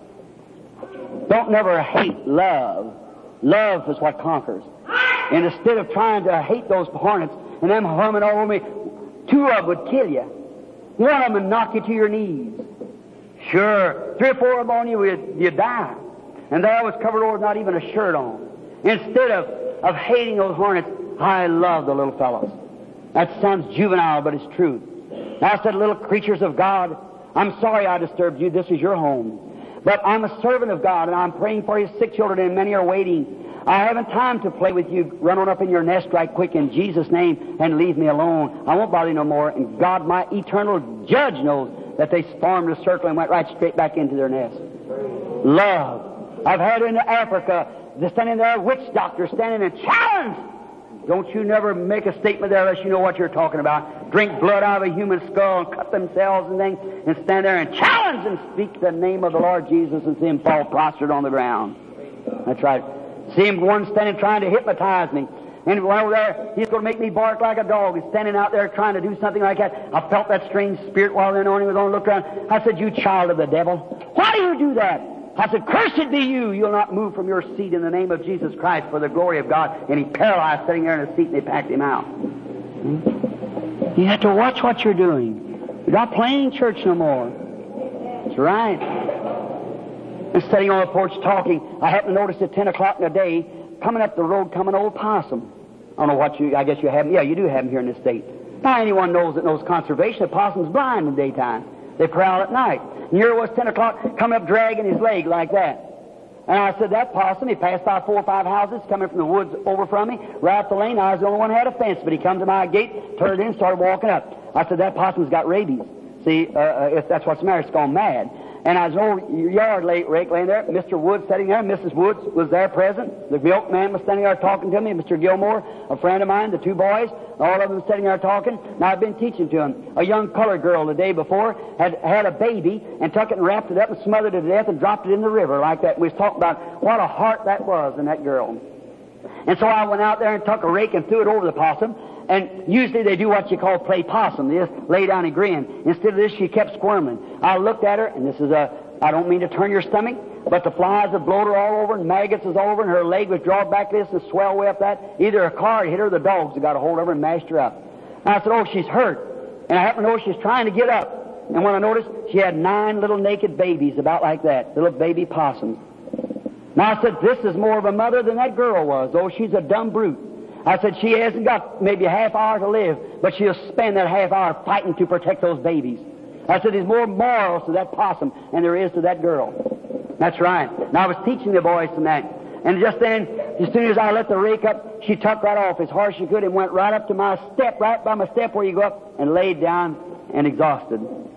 Don't never hate love. Love is what conquers. And instead of trying to hate those hornets and them humming all over me, two of them would kill you. One of them would knock you to your knees. Sure, three or four of them on you, you'd, you'd die. And there I was covered over with not even a shirt on. Instead of, of hating those hornets, I love the little fellows. That sounds juvenile, but it's true. I said, little creatures of God, I'm sorry I disturbed you. This is your home. But I'm a servant of God, and I'm praying for His sick children, and many are waiting. I haven't time to play with you. Run on up in your nest right quick in Jesus' name and leave me alone. I won't bother you no more. And God, my eternal judge, knows that they formed a circle and went right straight back into their nest. Love. I've had in Africa, they're standing there, witch doctors standing and challenge. Don't you never make a statement there unless you know what you're talking about. Drink blood out of a human skull and cut themselves and things and stand there and challenge and speak the name of the Lord Jesus and see him fall prostrate on the ground. That's right. See him one standing trying to hypnotize me. And while there, he's going to make me bark like a dog. He's standing out there trying to do something like that. I felt that strange spirit while then on him was going to look around. I said, you child of the devil, why do you do that? I said, cursed be you. You'll not move from your seat in the name of Jesus Christ for the glory of God. And he paralyzed sitting there in his seat and they packed him out. Hmm? You have to watch what you're doing. You're not playing church no more. That's right. And sitting on the porch talking, I happened to notice at ten o'clock in the day, coming up the road, coming old possum. I don't know what you, I guess you have them. Yeah, you do have them here in this state. Now anyone knows that knows conservation, a possum's blind in the daytime. They prowl at night. And here it was ten o'clock, coming up dragging his leg like that. And I said, that possum, he passed by four or five houses coming from the woods over from me, right up the lane. I was the only one who had a fence, but he come to my gate, turned in, started walking up. I said, that possum's got rabies. See, uh, uh, if that's what's the matter, it's gone mad. And I was in the old yard late, rake laying there, Mister Woods sitting there, Missus Woods was there present. The milkman was standing there talking to me, Mister Gilmore, a friend of mine, the two boys, all of them sitting there talking. Now I've been teaching to them. A young colored girl the day before had had a baby and took it and wrapped it up and smothered it to death and dropped it in the river like that. We was talking about what a heart that was in that girl. And so I went out there and took a rake and threw it over the possum. And usually they do what you call play possum. They just lay down and grin. Instead of this, she kept squirming. I looked at her, and this is a, I don't mean to turn your stomach, but the flies had blowed her all over, and maggots was all over, and her leg was drawn back this and swelled way up that. Either a car had hit her, or the dogs had got a hold of her and mashed her up. And I said, oh, she's hurt. And I happened to know she's trying to get up. And when I noticed, she had nine little naked babies about like that, little baby possums. Now I said, this is more of a mother than that girl was, though she's a dumb brute. I said, she hasn't got maybe a half hour to live, but she'll spend that half hour fighting to protect those babies. I said, there's more morals to that possum than there is to that girl. That's right. And I was teaching the boys tonight. And just then, as soon as I let the rake up, she tucked right off as hard as she could and went right up to my step, right by my step where you go up, and laid down and exhausted.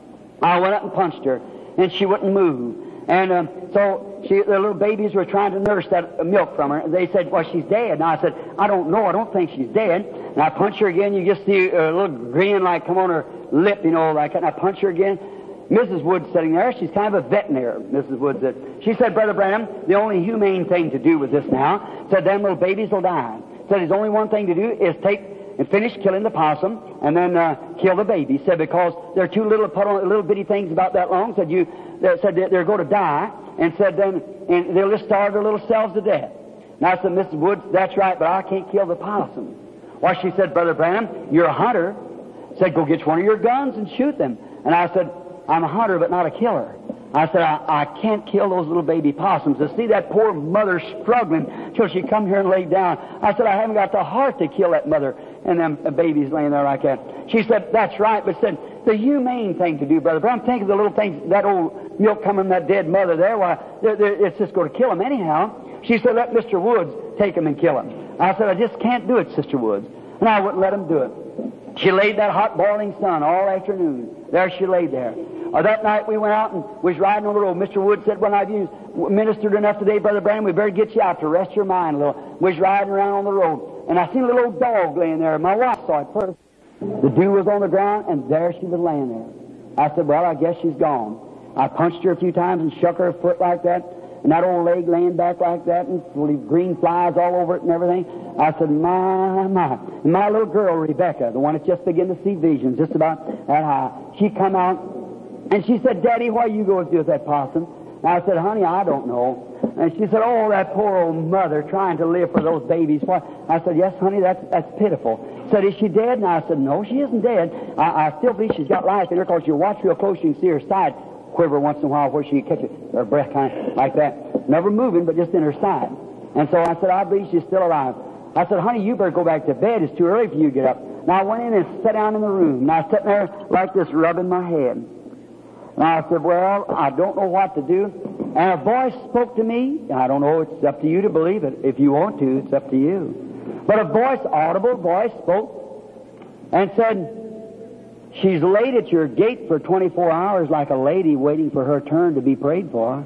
I went up and punched her, and she wouldn't move. And um, so she, the little babies were trying to nurse that uh, milk from her. And they said, well, she's dead. And I said, I don't know. I don't think she's dead. And I punched her again. You just see a little grin like come on her lip, you know, like that. And I punched her again. Missus Woods sitting there. She's kind of a veterinary, Missus Woods said. She said, Brother Branham, the only humane thing to do with this now, said, them little babies will die. Said, there's only one thing to do is take and finish killing the possum and then uh, kill the baby. Said, because they're too little to put on little bitty things about that long. Said, you, they said they're going to die. And said, then and they'll just starve their little selves to death. And I said, Missus Woods, that's right, but I can't kill the possum. Why, she said, Brother Branham, you're a hunter. Said, go get one of your guns and shoot them. And I said, I'm a hunter, but not a killer. I said, I, I can't kill those little baby possums. To see that poor mother struggling till she come here and lay down. I said, I haven't got the heart to kill that mother and them babies laying there like that. She said, that's right, but said, the humane thing to do, Brother Branham, think of the little things, that old milk coming from that dead mother there, why, they're, they're, it's just going to kill them anyhow. She said, let Mister Woods take him and kill him. I said, I just can't do it, Sister Woods. And I wouldn't let him do it. She laid that hot boiling sun all afternoon. There she laid there. Or that night we went out and was riding on the road. Mister Wood said, well, I've used, ministered enough today, Brother Branham, we better get you out to rest your mind a little. Was riding around on the road. And I seen a little old dog laying there. My wife saw it first. The dew was on the ground, and there she was laying there. I said, well, I guess she's gone. I punched her a few times and shook her foot like that, and that old leg laying back like that, and green flies all over it and everything. I said, my, my. And my little girl, Rebecca, the one that just began to see visions, just about that high, she come out, and she said, Daddy, what are you going to do with that possum? And I said, honey, I don't know. And she said, oh, that poor old mother trying to live for those babies. I said, yes, honey, that's, that's pitiful. Said, is she dead? And I said, no, she isn't dead. I, I still believe she's got life in her, because you watch real close, you can see her side quiver once in a while where she can catch it, her breath kind of like that. Never moving, but just in her side. And so I said, I believe she's still alive. I said, honey, you better go back to bed. It's too early for you to get up. And I went in and sat down in the room. And I was sitting there like this, rubbing my head. And I said, well, I don't know what to do. And a voice spoke to me. I don't know, it's up to you to believe it. If you want to, it's up to you. But a voice, audible voice, spoke and said, she's laid at your gate for twenty-four hours like a lady waiting for her turn to be prayed for.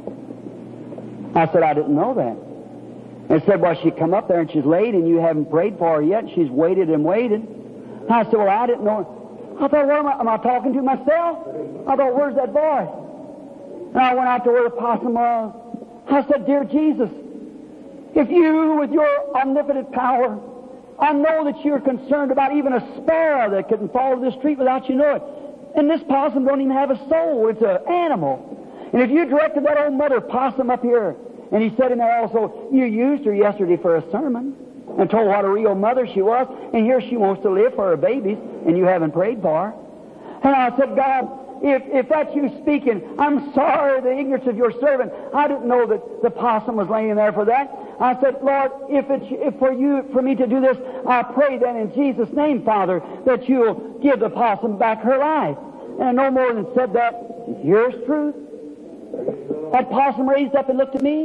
I said, I didn't know that. And said, well, she come up there and she's laid and you haven't prayed for her yet. She's waited and waited. And I said, well, I didn't know. I thought, what am I, am I talking to myself? I thought, where's that voice? And I went out to where the possum was. I said, dear Jesus, if you, with your omnipotent power, I know that you're concerned about even a sparrow that couldn't fall to the street without you know it. And this possum don't even have a soul. It's an animal. And if you directed that old mother possum up here, and he said in there also, you used her yesterday for a sermon and told what a real mother she was, and here she wants to live for her babies, and you haven't prayed for her. And I said, God, if, if that's you speaking, I'm sorry the ignorance of your servant. I didn't know that the possum was laying there for that. I said, Lord, if it's if for you, for me to do this, I pray then in Jesus' name, Father, that you'll give the possum back her life. And no more than said that, here's truth. That possum raised up and looked at me.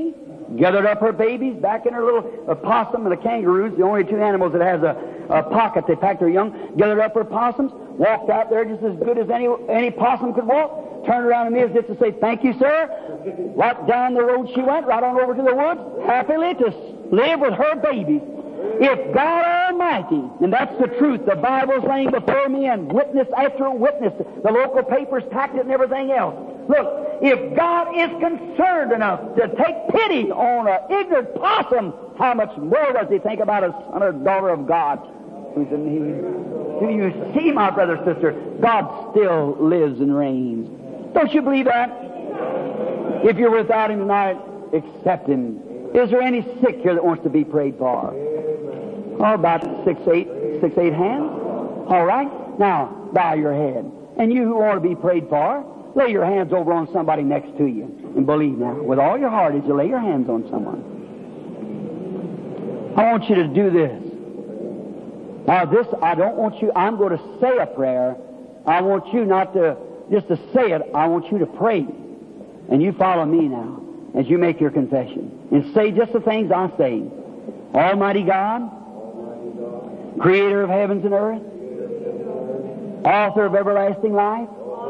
gathered up her babies back in her little uh, possum and a kangaroo's, the only two animals that has a, a pocket they pack their young, gathered up her possums, walked out there just as good as any any possum could walk, turned around to me as if to say, thank you, sir. Right down the road she went, right on over to the woods, happily to live with her babies. If God Almighty, and that's the truth, the Bible's laying before me and witness after witness, the local papers tacked it and everything else. Look, if God is concerned enough to take pity on an ignorant possum, how much more does He think about a son or daughter of God who's in need? Do you see, my brother, sister, God still lives and reigns. Don't you believe that? If you're without Him tonight, accept Him. Is there any sick here that wants to be prayed for? Oh, about six, eight, six, eight hands. All right. Now, bow your head. And you who want to be prayed for, lay your hands over on somebody next to you. And believe now, with all your heart, as you lay your hands on someone. I want you to do this. Now, this, I don't want you, I'm going to say a prayer. I want you not to, just to say it, I want you to pray. And you follow me now as you make your confession. And say just the things I say. Almighty God, Creator of heavens and earth, Author of everlasting life,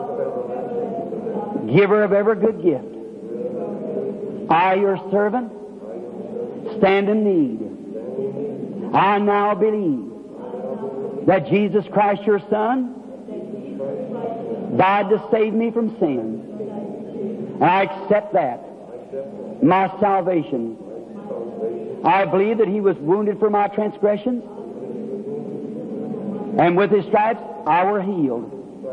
Giver of every good gift, I, your servant, stand in need. I now believe that Jesus Christ, your Son, died to save me from sin. And I accept that, my salvation. I believe that He was wounded for my transgressions, and with His stripes I were healed.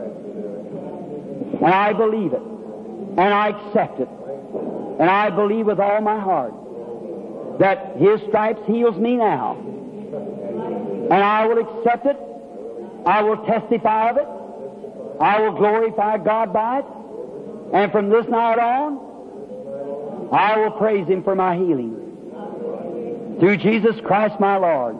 And I believe it, and I accept it, and I believe with all my heart that His stripes heals me now. And I will accept it, I will testify of it, I will glorify God by it, and from this night on, I will praise Him for my healing. Through Jesus Christ my Lord.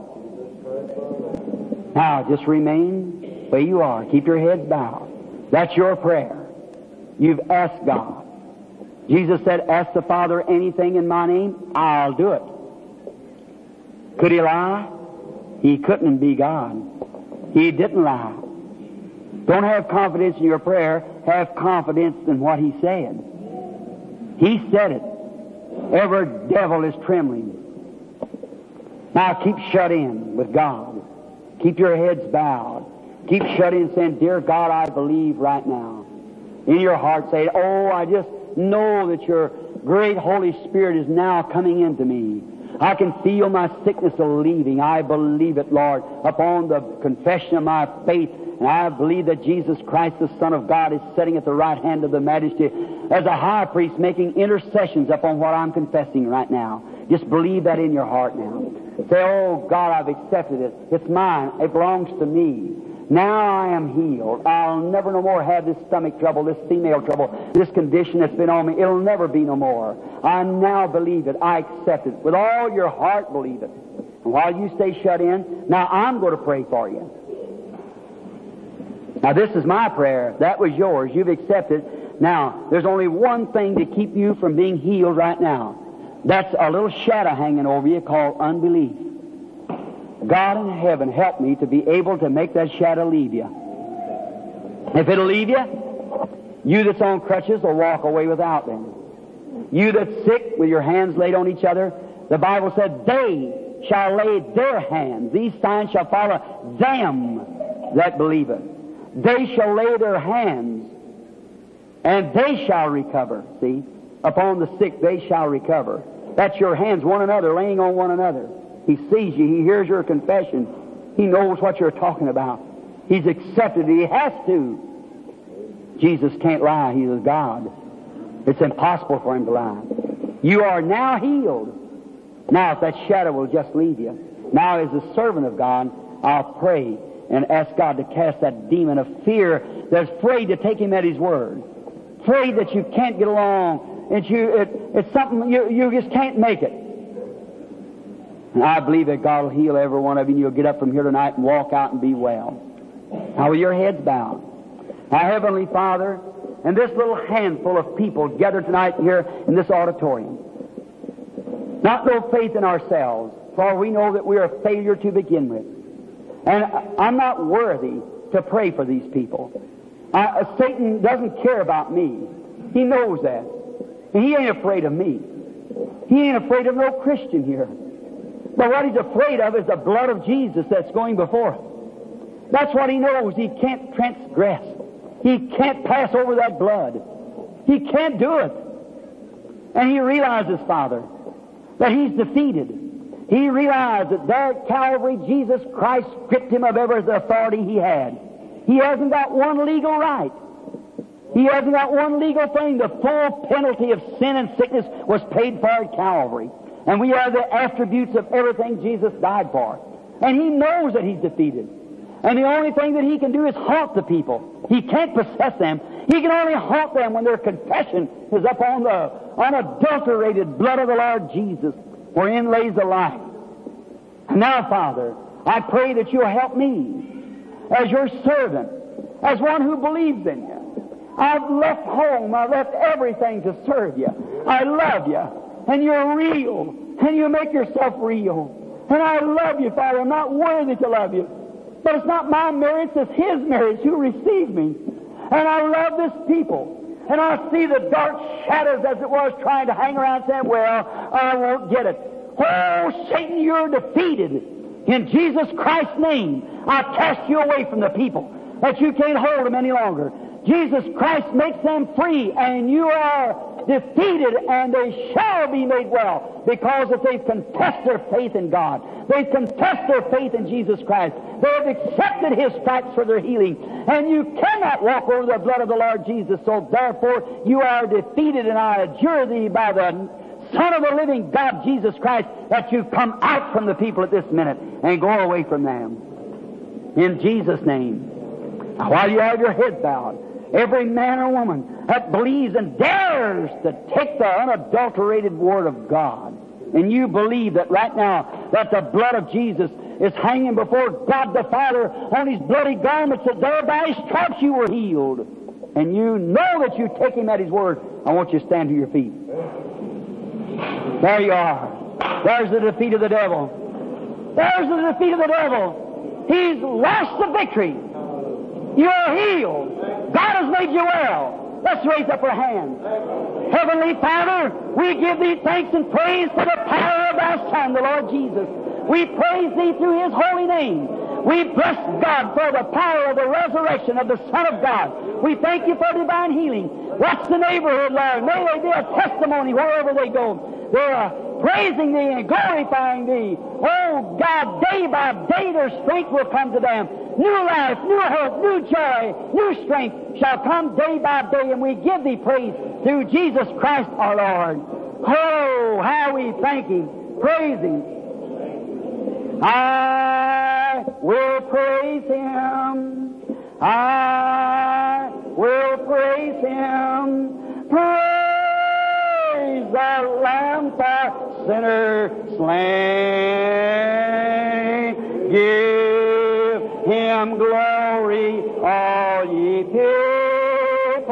Now, just remain where you are. Keep your heads bowed. That's your prayer. You've asked God. Jesus said, ask the Father anything in my name, I'll do it. Could He lie? He couldn't be God. He didn't lie. Don't have confidence in your prayer. Have confidence in what He said. He said it. Every devil is trembling. Now keep shut in with God. Keep your heads bowed. Keep shut in saying, dear God, I believe right now. In your heart say, oh, I just know that your great Holy Spirit is now coming into me. I can feel my sickness leaving. I believe it, Lord, upon the confession of my faith. And I believe that Jesus Christ, the Son of God, is sitting at the right hand of the Majesty as a high priest making intercessions upon what I'm confessing right now. Just believe that in your heart now. Say, oh, God, I've accepted it. It's mine. It belongs to me. Now I am healed. I'll never no more have this stomach trouble, this female trouble, this condition that's been on me. It'll never be no more. I now believe it. I accept it. With all your heart, believe it. And while you stay shut in, now I'm going to pray for you. Now this is my prayer. That was yours. You've accepted. Now, there's only one thing to keep you from being healed right now. That's a little shadow hanging over you called unbelief. God in heaven, help me to be able to make that shadow leave you. If it'll leave you, you that's on crutches will walk away without them. You that's sick with your hands laid on each other, the Bible said, they shall lay their hands. These signs shall follow them that believeth. They shall lay their hands, and they shall recover. See? Upon the sick they shall recover. That's your hands, one another, laying on one another. He sees you. He hears your confession. He knows what you're talking about. He's accepted it. He has to. Jesus can't lie. He is God. It's impossible for Him to lie. You are now healed. Now, if that shadow will just leave you. Now, as a servant of God, I'll pray and ask God to cast that demon of fear that's afraid to take Him at His word. Afraid that you can't get along. It's, you, it, it's something, you, you just can't make it. And I believe that God will heal every one of you, and you'll get up from here tonight and walk out and be well. Now, with your heads bowed. Our Heavenly Father, and this little handful of people gathered tonight here in this auditorium, not no faith in ourselves, for we know that we are a failure to begin with. And I'm not worthy to pray for these people. I, Satan doesn't care about me. He knows that. And he ain't afraid of me. He ain't afraid of no Christian here. But what he's afraid of is the blood of Jesus that's going before him. That's what he knows. He can't transgress. He can't pass over that blood. He can't do it. And he realizes, Father, that he's defeated. He realized that there at Calvary, Jesus Christ stripped him of every authority he had. He hasn't got one legal right. He hasn't got one legal thing. The full penalty of sin and sickness was paid for at Calvary. And we are the attributes of everything Jesus died for. And he knows that he's defeated. And the only thing that he can do is haunt the people. He can't possess them. He can only haunt them when their confession is up on the unadulterated blood of the Lord Jesus, wherein lays the life. And now, Father, I pray that you'll help me as your servant, as one who believes in you. I've left home. I've left everything to serve you. I love you. And you're real. And you make yourself real. And I love you, Father. I'm not worthy to love you. But it's not my merits, it's his merits who received me. And I love this people. And I see the dark shadows as it was trying to hang around saying, well, I won't get it. Oh, Satan, you're defeated. In Jesus Christ's name, I cast you away from the people, that you can't hold them any longer. Jesus Christ makes them free, and you are defeated, and they shall be made well, because if they've confessed their faith in God, they've confessed their faith in Jesus Christ, they have accepted His stripes for their healing, and you cannot walk over the blood of the Lord Jesus, so therefore you are defeated, and I adjure thee by the Son of the living God, Jesus Christ, that you come out from the people at this minute and go away from them. In Jesus' name. Now, while you have your head bowed, every man or woman that believes and dares to take the unadulterated Word of God, and you believe that right now that the blood of Jesus is hanging before God the Father on His bloody garments, that there by His stripes you were healed, and you know that you take Him at His Word, I want you to stand to your feet. There you are. There's the defeat of the devil. There's the defeat of the devil. He's lost the victory. You're healed. God has made you well. Let's raise up our hands. Heavenly Father, we give Thee thanks and praise for the power of Thy Son, the Lord Jesus. We praise Thee through His holy name. We bless God for the power of the resurrection of the Son of God. We thank You for divine healing. Watch the neighborhood, Lord. May they be a testimony wherever they go. They're uh, praising Thee and glorifying Thee. Oh, God, day by day their strength will come to them. New life, new hope, new joy, new strength shall come day by day, and we give Thee praise through Jesus Christ our Lord. Oh, how we thank Him, praise Him. I will praise Him. I will praise Him. Praise the Lamb for sinners slain. Give Him glory, all ye people,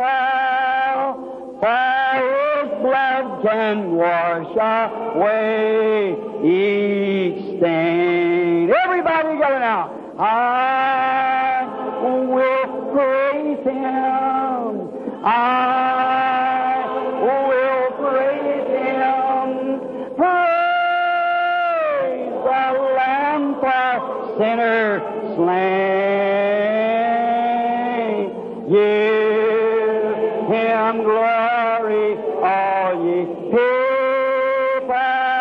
for His blood can wash away each stain. Everybody together now. I will praise Him. I will praise Him. Praise the Lamb for sinners slain. Give Him glory, all ye people,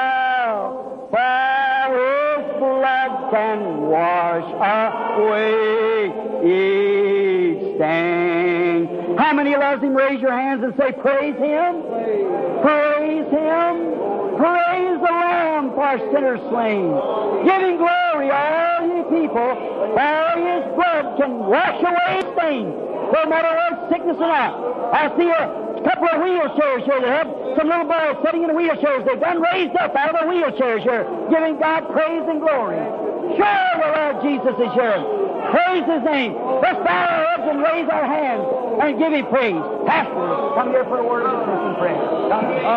for His blood can wash away each stain. How many loves Him? Raise your hands and say, praise Him. Praise Him. Praise the Lamb for sinners slain. Give Him glory, all ye people, for His blood can wash away stain. No matter what sickness or not. I see a couple of wheelchairs here. They have some little boys sitting in the wheelchairs. They've done raised up out of the wheelchairs here, giving God praise and glory. Sure, the Lord Jesus is here. Praise His name. Let's bow our heads and raise our hands and give Him praise. Pastor, come here for a word of dismissing prayer.